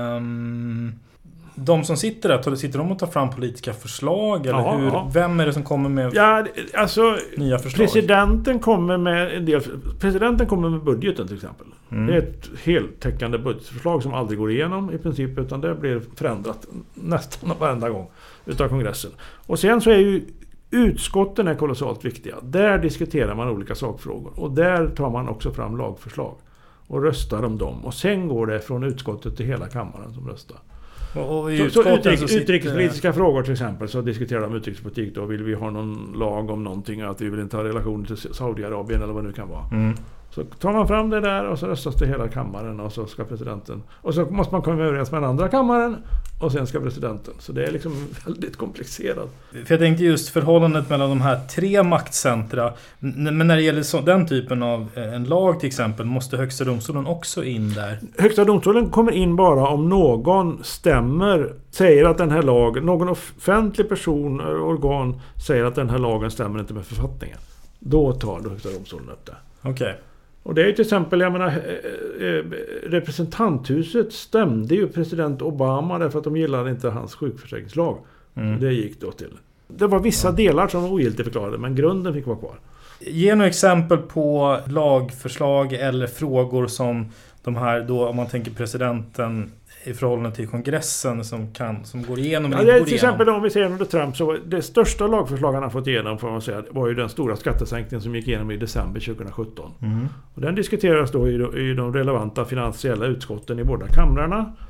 de som sitter där, sitter de och tar fram politiska förslag? Eller hur? Ja. Vem är det som kommer med nya förslag? Presidenten kommer med budgeten till exempel. Det är ett heltäckande budgetförslag som aldrig går igenom i princip, utan det blir förändrat nästan varenda gång utav kongressen. Och sen så är ju utskotten är kolossalt viktiga. Där diskuterar man olika sakfrågor. Och där tar man också fram lagförslag. Och röstar om dem. Och sen går det från utskottet till hela kammaren som röstar. Och utrikespolitiska frågor till exempel, så diskuterar de utrikespolitik. Då vill vi ha någon lag om någonting. Att vi vill inte ha relationer till Saudiarabien eller vad det nu kan vara. Så tar man fram det där och så röstas det hela kammaren. Och så ska presidenten. Och så måste man komma överens med den andra kammaren. Och sen ska presidenten. Så det är liksom väldigt komplicerat. För jag tänkte just förhållandet mellan de här 3 maktcentra. Men när det gäller den typen av en lag till exempel, måste Högsta domstolen också in där? Högsta domstolen kommer in bara om någon säger att den här lagen, någon offentlig person eller organ säger att den här lagen stämmer inte med författningen. Då tar Högsta domstolen upp det. Okej. Och det är ju till exempel, jag menar, representanthuset stämde ju president Obama därför att de gillade inte hans sjukförsäkringslag. Det gick då till. Det var vissa delar som var ogiltigförklarade, men grunden fick vara kvar. Ge några exempel på lagförslag eller frågor som de här då, om man tänker presidenten i förhållande till kongressen som går igenom. Ja, det är till exempel om vi ser under Trump, så det största lagförslaget han har fått igenom, får man säga, var ju den stora skattesänkningen som gick igenom i december 2017. Och den diskuteras då i de relevanta finansiella utskotten i båda kamrarna.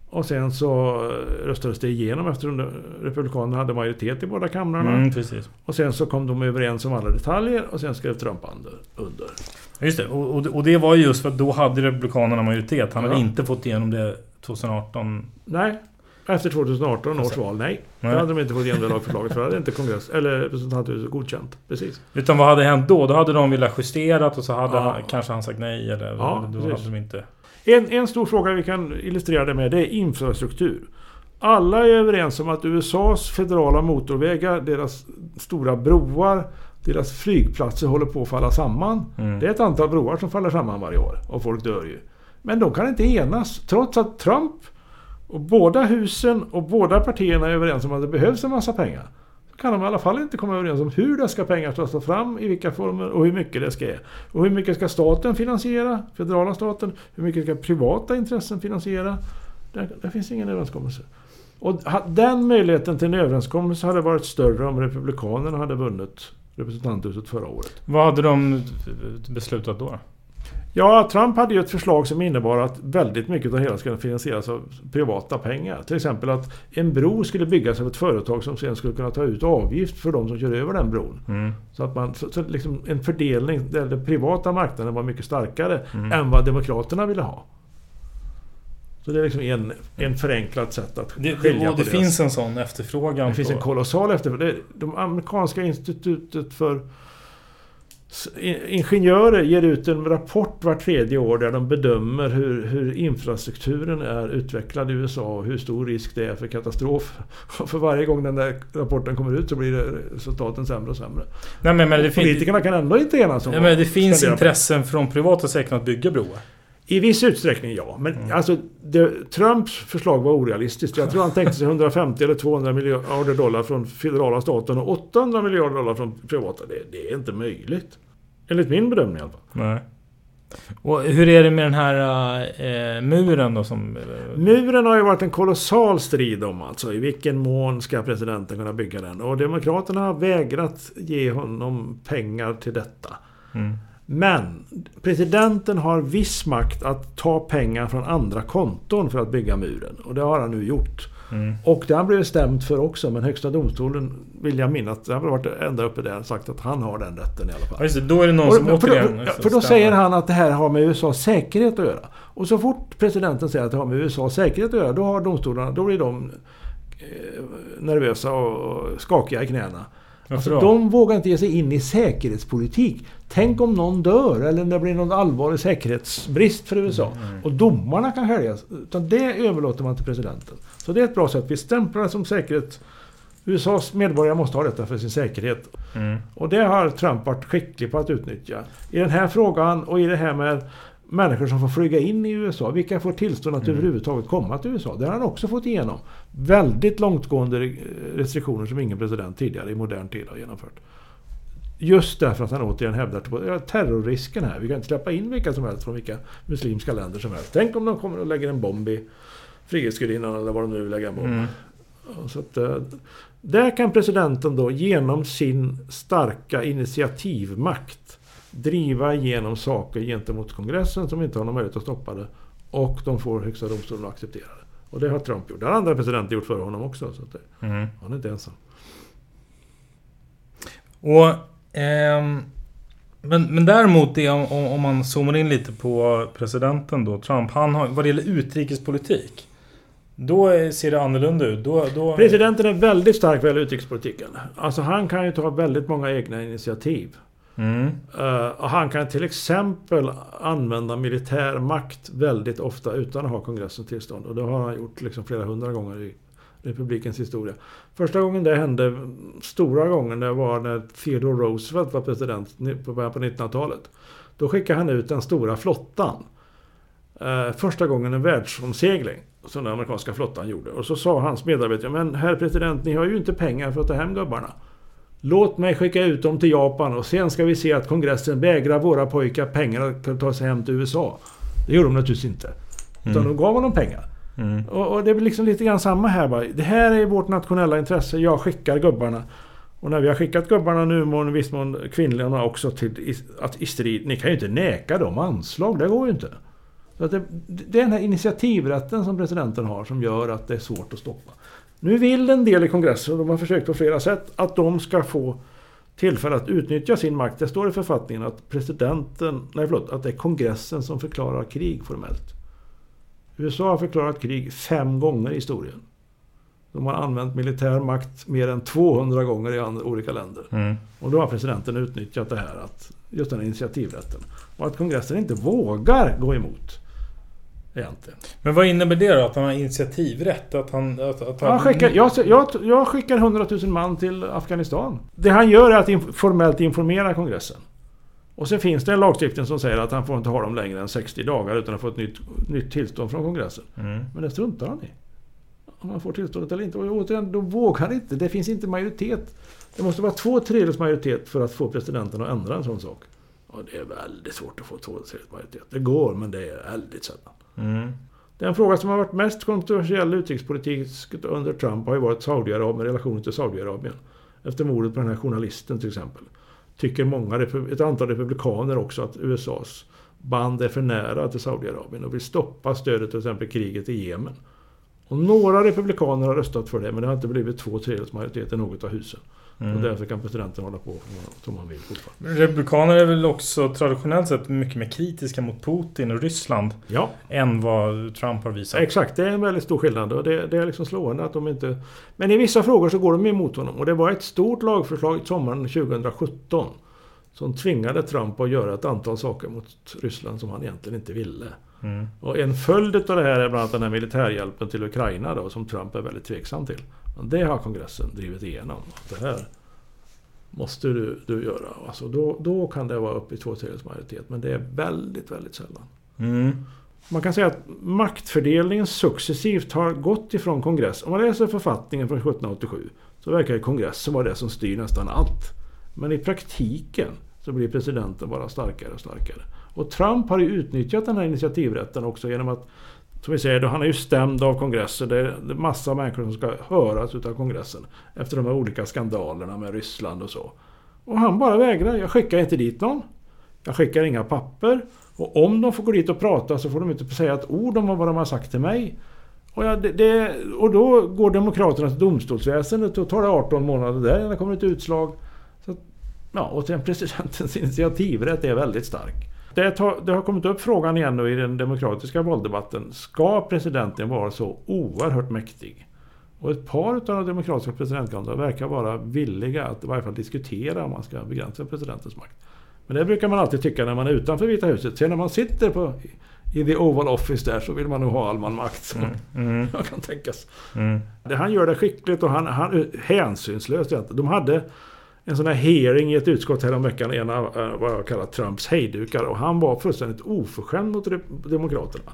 Och sen så röstades det igenom efter Republikanerna hade majoritet i båda kamrarna. Precis. Och sen så kom de överens om alla detaljer och sen skrev Trump under. Just det, och det var just för att då hade Republikanerna majoritet. Han hade inte fått igenom det 2018. Nej, efter 2018 års val, nej. Då hade de inte fått igenom det lagförslaget för det hade inte kongress eller representanthuset godkänt. Precis. Utan vad hade hänt då? Då hade de velat justerat och så hade kanske han sagt nej eller då hade de inte... En stor fråga vi kan illustrera det med, det är infrastruktur. Alla är överens om att USAs federala motorvägar, deras stora broar, deras flygplatser håller på att falla samman. Det är ett antal broar som faller samman varje år och folk dör ju. Men de kan inte enas, trots att Trump och båda husen och båda partierna är överens om att det behövs en massa pengar. Så kan de i alla fall inte komma överens om hur dessa pengar ska tas fram, i vilka former och hur mycket det ska ge. Och hur mycket ska staten finansiera, federala staten, hur mycket ska privata intressen finansiera. Det finns ingen överenskommelse. Och den möjligheten till en överenskommelse hade varit större om Republikanerna hade vunnit representanthuset förra året. Vad hade de beslutat då? Ja, Trump hade ju ett förslag som innebar att väldigt mycket av hela skulle finansieras av privata pengar. Till exempel att en bro skulle byggas av ett företag som sen skulle kunna ta ut avgift för de som kör över den bron. Så att man så liksom en fördelning där den privata marknaden var mycket starkare än vad demokraterna ville ha. Så det är liksom en förenklad sätt att skilja på det finns en sån efterfrågan. Det finns en kolossal efterfrågan. De amerikanska institutet för ingenjörer ger ut en rapport var 3:e år där de bedömer hur infrastrukturen är utvecklad i USA och hur stor risk det är för katastrof. För varje gång den där rapporten kommer ut så blir resultaten sämre och sämre. Nej, men det politikerna kan ändå inte enas om men det finns intressen från privata sektorn att bygga broar. I viss utsträckning, ja. Men alltså, Trumps förslag var orealistiskt. Jag tror han tänkte sig 150 eller 200 miljarder dollar från federala staten och 800 miljarder dollar från privata. Det är inte möjligt. Enligt min bedömning i alla fall. Nej. Och hur är det med den här muren då? Muren har ju varit en kolossal strid om alltså. I vilken mån ska presidenten kunna bygga den? Och demokraterna har vägrat ge honom pengar till detta. Men presidenten har viss makt att ta pengar från andra konton för att bygga muren. Och det har han nu gjort. Och det har han blivit stämt för också. Men högsta domstolen vill jag minnas, det har varit ända uppe där och sagt att han har den rätten i alla fall. Ja, just det, då är det någon som återigen... För då säger han att det här har med USAs säkerhet att göra. Och så fort presidenten säger att det har med USAs säkerhet att göra, då har domstolarna, då blir de nervösa och skakiga i knäna. Alltså, de vågar inte ge sig in i säkerhetspolitik. Tänk om någon dör eller det blir någon allvarlig säkerhetsbrist för USA. Och domarna kan skäljas. Utan det överlåter man till presidenten. Så det är ett bra sätt. Vi stämplar det som säkerhet. USAs medborgare måste ha detta för sin säkerhet. Och det har Trump varit skicklig på att utnyttja. I den här frågan och i det här med människor som får flyga in i USA. Vilka får tillstånd att överhuvudtaget komma till USA? Det har han också fått igenom. Väldigt långtgående restriktioner som ingen president tidigare i modern tid har genomfört. Just därför att han återigen hävdar på terrorrisken här. Vi kan inte släppa in vilka som helst från vilka muslimska länder som helst. Tänk om de kommer och lägger en bomb i Frihetsgudinnan eller vad de nu vill lägga en bomb. Så att, där kan presidenten då genom sin starka initiativmakt driva igenom saker gentemot kongressen som inte har någon möjlighet att stoppa det. Och de får högsta domstolen att acceptera det. Och det har Trump gjort. Det har andra presidenter gjort före honom också. Så att han är inte ensam. Och, men däremot det, om man zoomar in lite på presidenten då, Trump, han har, vad det gäller utrikespolitik, då ser det annorlunda ut. Då... Presidenten är väldigt stark vad gäller utrikespolitiken. Alltså han kan ju ta väldigt många egna initiativ. Och han kan till exempel använda militär makt väldigt ofta utan att ha kongressens tillstånd. Och det har han gjort liksom flera 100 gånger i republikens historia. Första gången det hände, stora gången, det var när Theodore Roosevelt var president på början på 1900-talet. Då skickade han ut den stora flottan. Första gången en världsomsegling som den amerikanska flottan gjorde. Och så sa hans medarbetare, men herr president, ni har ju inte pengar för att ta hem gubbarna. Låt mig skicka ut dem till Japan och sen ska vi se att kongressen vägrar våra pojkar pengar att ta sig hem till USA. Det gjorde de naturligtvis inte. Utan de gav honom pengar. Och det är liksom lite grann samma här. Bara. Det här är vårt nationella intresse. Jag skickar gubbarna. Och när vi har skickat gubbarna nu, i viss mån kvinnorna också till att i strid. Ni kan ju inte neka dem anslag. Det går ju inte. Så att det är den här initiativrätten som presidenten har som gör att det är svårt att stoppa. Nu vill en del i kongressen, och de har försökt på flera sätt, att de ska få tillfälle att utnyttja sin makt. Det står i författningen att att det är kongressen som förklarar krig formellt. USA har förklarat krig 5 gånger i historien. De har använt militär makt mer än 200 gånger i olika länder. Och då har presidenten utnyttjat det här, just den här initiativrätten. Och att kongressen inte vågar gå emot egentligen. Men vad innebär det då? Att han har initiativrätt? Jag skickar 100 000 man till Afghanistan. Det han gör är att formellt informera kongressen. Och sen finns det en lagstiftning som säger att han får inte ha dem längre än 60 dagar utan att få ett nytt tillstånd från kongressen. Men det struntar han i. Om man får tillståndet eller inte. Och återigen, de vågar inte. Det finns inte majoritet. Det måste vara 2/3 majoritet för att få presidenten att ändra en sån sak. Och det är väldigt svårt att få 2/3 majoritet. Det går, men det är väldigt sällan. Den fråga som har varit mest kontroversiell utrikespolitiskt under Trump har ju varit Saudiarabien, relationen till Saudiarabien. Efter mordet på den här journalisten till exempel. Tycker ett antal republikaner också att USAs band är för nära till Saudiarabien och vill stoppa stödet till exempel kriget i Jemen. Och några republikaner har röstat för det, men det har inte blivit 2/3 majoritet i något av husen. Och därför kan presidenten hålla på som han vill fortfarande. Republikaner är väl också traditionellt sett mycket mer kritiska mot Putin och Ryssland än vad Trump har visat. Exakt, det är en väldigt stor skillnad och det är liksom slående att de inte... Men i vissa frågor så går de emot honom. Och det var ett stort lagförslag sommaren 2017 som tvingade Trump att göra ett antal saker mot Ryssland som han egentligen inte ville. Och en följd av det här är bland annat den här militärhjälpen till Ukraina då, som Trump är väldigt tveksam till. Men det har kongressen drivit igenom. Det här måste du göra. Alltså då kan det vara upp i 2/3 majoritet. Men det är väldigt, väldigt sällan. Man kan säga att maktfördelningen successivt har gått ifrån kongress. Om man läser författningen från 1787 så verkar kongressen vara det som styr nästan allt. Men i praktiken så blir presidenten bara starkare och starkare. Och Trump har ju utnyttjat den här initiativrätten också genom att, som vi säger, han är ju stämd av kongressen. Det är massa människor som ska höras utav kongressen efter de här olika skandalerna med Ryssland och så. Och han bara vägrar. Jag skickar inte dit någon. Jag skickar inga papper. Och om de får gå dit och prata så får de inte säga ett ord om vad de har sagt till mig. Och då går demokraternas domstolsväsendet och tar det 18 månader där innan det kommer ett utslag. Så, och sen presidentens initiativrätt är väldigt stark. Det har kommit upp frågan igen nu i den demokratiska valdebatten. Ska presidenten vara så oerhört mäktig? Och ett par av de demokratiska presidentkandidaterna verkar vara villiga att i varje fall diskutera om man ska begränsa presidentens makt. Men det brukar man alltid tycka när man är utanför Vita huset. Sen när man sitter i the Oval Office där så vill man nog ha all man makt som jag kan tänkas. Han gör det skickligt och han hänsynslöst. De hade en sån här hearing i ett utskott här om veckan, en av vad jag kallar Trumps hejdukar, och han var fullständigt oförskämd mot demokraterna.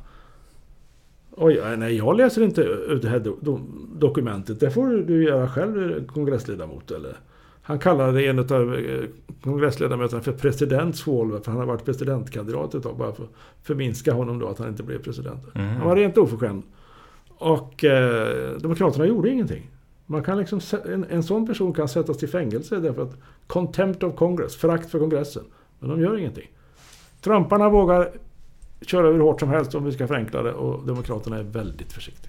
Nej, jag läser inte ut det här dokumentet. Det får du göra själv, kongressledamot. Eller? Han kallade en av kongressledamöterna för presidentsvål, för han har varit presidentkandidat ett tag, bara för att förminska honom då att han inte blev president. Han var rent oförskämd. Och demokraterna gjorde ingenting. Man kan liksom, en sån person kan sättas till fängelse därför att contempt of Congress, förakt för kongressen. Men de gör ingenting. Trumparna vågar köra hur hårt som helst om vi ska förenkla det, och demokraterna är väldigt försiktiga.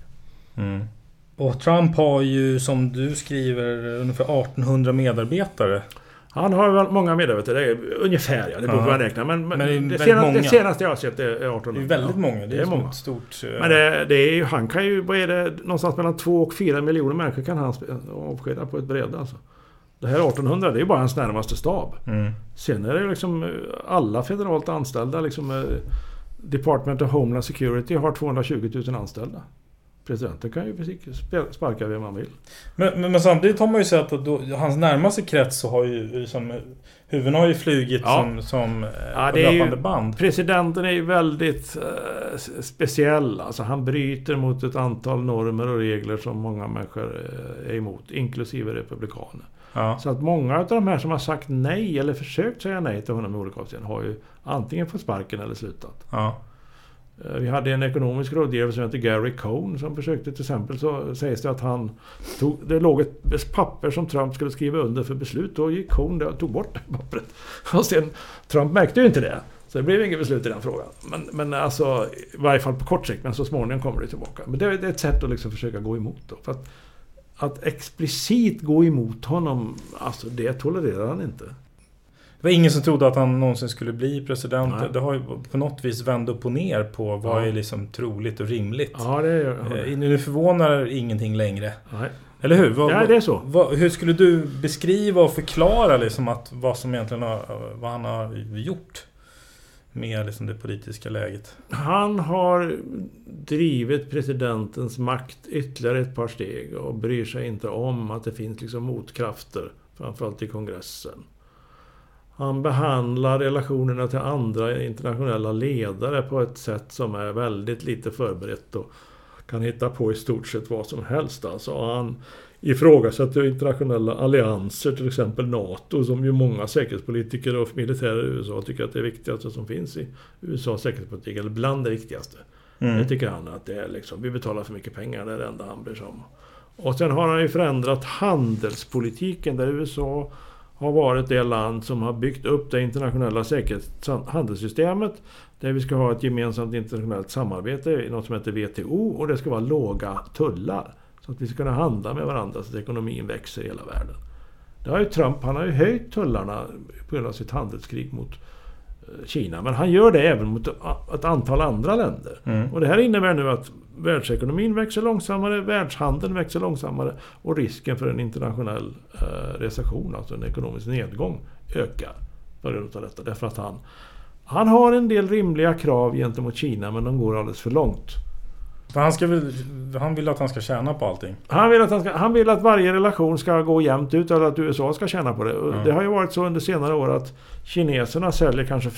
Och Trump har ju, som du skriver, ungefär 1800 medarbetare. Han har väl många medarbetare, det är ungefär, det beror på vad jag räknar. Men det senaste jag har sett är 1800. Det är väldigt många, det är många. Stort. Men det är ju, han kan ju, vad är det, någonstans mellan 2 och 4 miljoner människor kan han avskeda på ett bräde alltså. Det här 1800, det är ju bara hans närmaste stab. Sen är det liksom alla federalt anställda, liksom Department of Homeland Security har 220 000 anställda. Presidenten kan ju sparka vem man vill. Men samtidigt har man ju sett att hans närmaste krets så har ju liksom, huvuden har ju flugit som löpande band. Presidenten är ju väldigt speciell. Alltså han bryter mot ett antal normer och regler som många människor är emot, inklusive republikaner. Så att många av de här som har sagt nej eller försökt säga nej till honom i olika avseenden har ju antingen fått sparken eller slutat. Vi hade en ekonomisk rådgivare som heter Gary Cohn som försökte, till exempel så sägs det att det låg ett papper som Trump skulle skriva under för beslut, och gick Cohn och tog bort det pappret. Och sen, Trump märkte ju inte det. Så det blev inget beslut i den frågan. Men alltså, i varje fall på kort sikt, men så småningom kommer det tillbaka. Men det är ett sätt att liksom försöka gå emot då. För att explicit gå emot honom, alltså det tolererar han inte. Det var ingen som trodde att han någonsin skulle bli president. Nej. Det har ju på något vis vänt upp och ner på vad är liksom troligt och rimligt. Ja, det gör Nu förvånar ingenting längre. Nej. Eller hur? Ja, det är så. Hur skulle du beskriva och förklara liksom vad som egentligen vad han har gjort med liksom det politiska läget? Han har drivit presidentens makt ytterligare ett par steg och bryr sig inte om att det finns liksom motkrafter, framförallt i kongressen. Han behandlar relationerna till andra internationella ledare på ett sätt som är väldigt lite förberett och kan hitta på i stort sett vad som helst. Alltså han ifrågasätter internationella allianser, till exempel NATO, som ju många säkerhetspolitiker och militärer i USA tycker att det är viktigaste som finns i USAs säkerhetspolitik, eller bland det viktigaste. Det tycker han att det är liksom, vi betalar för mycket pengar, det är det enda han bryr sig om. Och sen har han ju förändrat handelspolitiken, där USA har varit det land som har byggt upp det internationella handelssystemet, där vi ska ha ett gemensamt internationellt samarbete i något som heter WTO, och det ska vara låga tullar så att vi ska kunna handla med varandra så att ekonomin växer i hela världen. Det har ju Trump, han har ju höjt tullarna på grund av sitt handelskrig mot Kina, men han gör det även mot ett antal andra länder. Och det här innebär nu att världsekonomin växer långsammare, världshandeln växer långsammare och risken för en internationell recession, alltså en ekonomisk nedgång, ökar på grund av detta. Därför att han har en del rimliga krav gentemot Kina, men de går alldeles för långt. För han vill att han ska tjäna på allting. Han vill att varje relation ska gå jämnt ut, eller att USA ska tjäna på det. Det har ju varit så under senare år att kineserna säljer kanske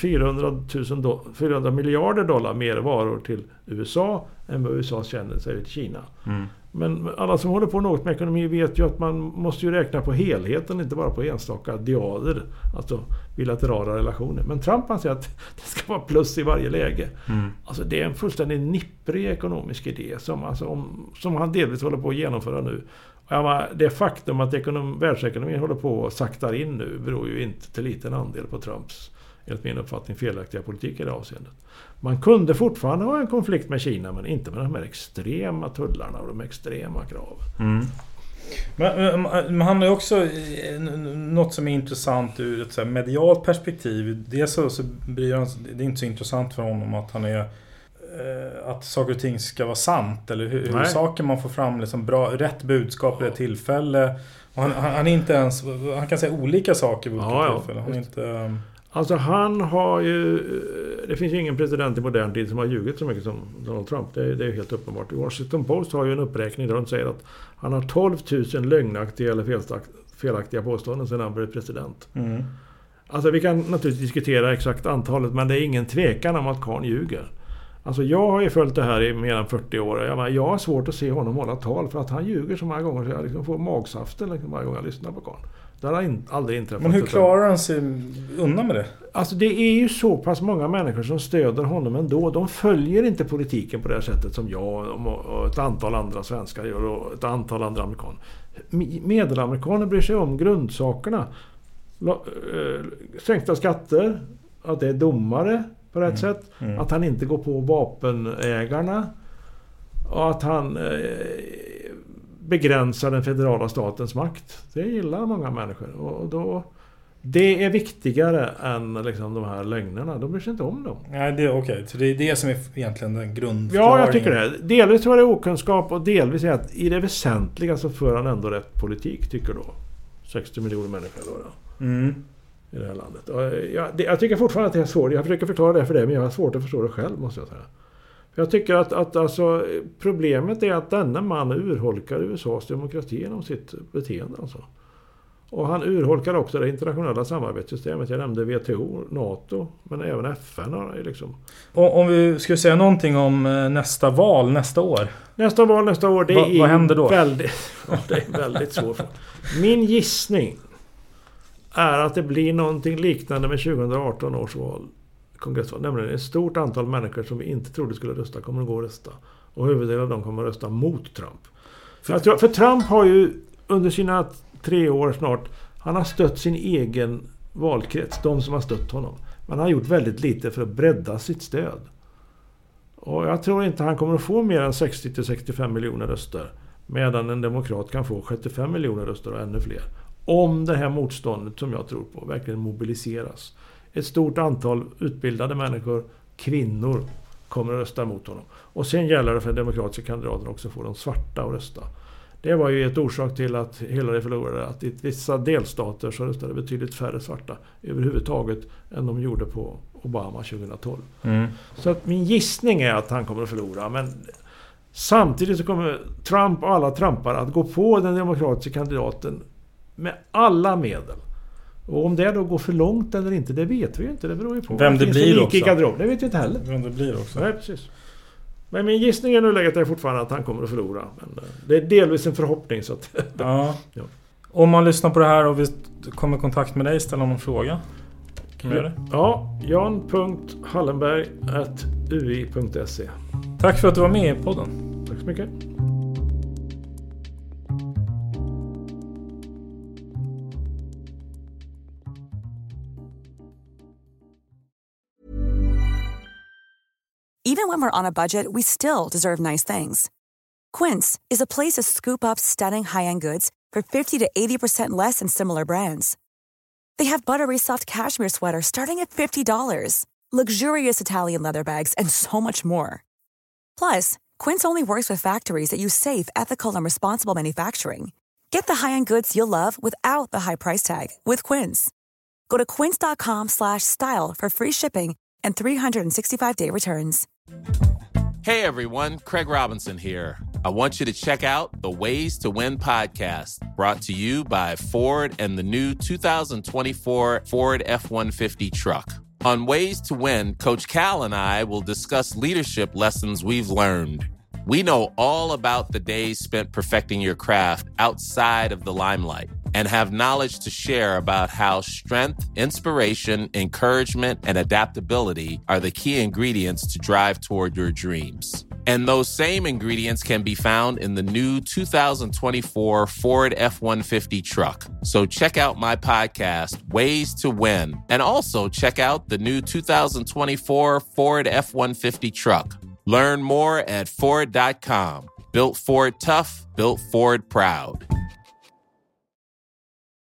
400 miljarder dollar mer varor till USA än vad USA säljer till Kina. Men alla som håller på något med ekonomi vet ju att man måste ju räkna på helheten, inte bara på enstaka diader, alltså bilaterala relationer. Men Trump anser att det ska vara plus i varje läge. Alltså det är en fullständigt nipprig ekonomisk idé som han delvis håller på att genomföra nu. Det faktum att världsekonomin håller på att sakta in nu beror ju inte till liten andel på Trumps, enligt min uppfattning, felaktiga politik i det avseendet. Man kunde fortfarande ha en konflikt med Kina, men inte med de här extrema tullarna och de extrema kraven. Men han är också något som är intressant ur ett så här medialt perspektiv. Dels så blir det är inte så intressant för honom att han är att saker och ting ska vara sant, eller hur saker man får fram liksom rätt budskap i det tillfälle. Och han är inte ens, han kan säga olika saker vid olika tillfälle. Han är inte... Alltså han har ju... Det finns ju ingen president i modern tid som har ljugit så mycket som Donald Trump. Det är ju helt uppenbart. Washington Post har ju en uppräkning där de säger att han har 12 000 lögnaktiga eller felaktiga påståenden sedan han blev president. Alltså vi kan naturligtvis diskutera exakt antalet, men det är ingen tvekan om att karln ljuger. Alltså jag har ju följt det här i mer än 40 år. Jag har svårt att se honom hålla tal, för att han ljuger så många gånger så jag liksom får magsaften liksom varje gång jag lyssnar på karln. Det har aldrig inträffat. Men hur klarar han sig undan med det? Alltså det är ju så pass många människor som stöder honom ändå. De följer inte politiken på det här sättet som jag och ett antal andra svenskar gör och ett antal andra amerikaner. Medelamerikaner bryr sig om grundsakerna. Sänkta skatter, att det är domare på rätt sätt, att han inte går på vapenägarna och att han begränsar den federala statens makt. Det gillar många människor. Och då, det är viktigare än liksom de här lögnerna. De bryr sig inte om dem. Nej, det är okej. Så det är det som är egentligen den grundförklaringen. Ja, jag tycker det. Delvis var det okunskap och delvis är att i det väsentliga så för han ändå rätt politik, tycker då 60 miljoner människor då. I det här landet. Och jag tycker fortfarande att det är svårt. Jag försöker förklara det för det, men jag har svårt att förstå det själv, måste jag säga. Jag tycker att alltså, problemet är att denna man urholkar USAs demokrati genom sitt beteende. Alltså. Och han urholkar också det internationella samarbetssystemet. Jag nämnde WTO, NATO, men även FN. Liksom. Om vi skulle säga någonting om nästa val nästa år. Nästa val nästa år, vad händer då? Det är väldigt svårt. Min gissning är att det blir någonting liknande med 2018 års val. Kongressval, nämligen ett stort antal människor som vi inte trodde skulle rösta kommer att gå och rösta. Och huvuddelen av dem kommer att rösta mot Trump. För Trump har ju under sina 3 år snart, han har stött sin egen valkrets, de som har stött honom. Men han har gjort väldigt lite för att bredda sitt stöd. Och jag tror inte han kommer att få mer än 60-65 miljoner röster. Medan en demokrat kan få 75 miljoner röster och ännu fler. Om det här motståndet som jag tror på verkligen mobiliseras. Ett stort antal utbildade människor, kvinnor, kommer att rösta mot honom. Och sen gäller det för demokratiska kandidater också att få de svarta att rösta. Det var ju ett orsak till att Hillary förlorade. Att i vissa delstater så röstade betydligt färre svarta överhuvudtaget än de gjorde på Obama 2012. Så att min gissning är att han kommer att förlora. Men samtidigt så kommer Trump och alla Trumpar att gå på den demokratiska kandidaten med alla medel. Och om det då går för långt eller inte, det vet vi ju inte. Det beror ju på vem det blir också. Det vet vi inte heller. Vem det blir också. Nej, precis. Men min gissning är nu läget är fortfarande att han kommer att förlora. Men det är delvis en förhoppning. Så att ja. Om man lyssnar på det här och vill komma i kontakt med dig, ställa någon fråga. Kan man göra det? Ja, jan.hallenberg@ui.se. Tack för att du var med i podden. Tack så mycket. Even when we're on a budget, we still deserve nice things. Quince is a place to scoop up stunning high-end goods for 50 to 80% less than similar brands. They have buttery soft cashmere sweaters starting at $50, luxurious Italian leather bags, and so much more. Plus, Quince only works with factories that use safe, ethical, and responsible manufacturing. Get the high-end goods you'll love without the high price tag with Quince. Go to quince.com/style for free shipping and 365-day returns. Hey everyone, Craig Robinson here. I want you to check out the Ways to Win podcast, brought to you by Ford and the new 2024 Ford F-150 truck. On Ways to Win, Coach Cal and I will discuss leadership lessons we've learned. We know all about the days spent perfecting your craft outside of the limelight and have knowledge to share about how strength, inspiration, encouragement, and adaptability are the key ingredients to drive toward your dreams. And those same ingredients can be found in the new 2024 Ford F-150 truck. So check out my podcast, Ways to Win, and also check out the new 2024 Ford F-150 truck. Learn more at Ford.com. Built Ford tough, built Ford proud.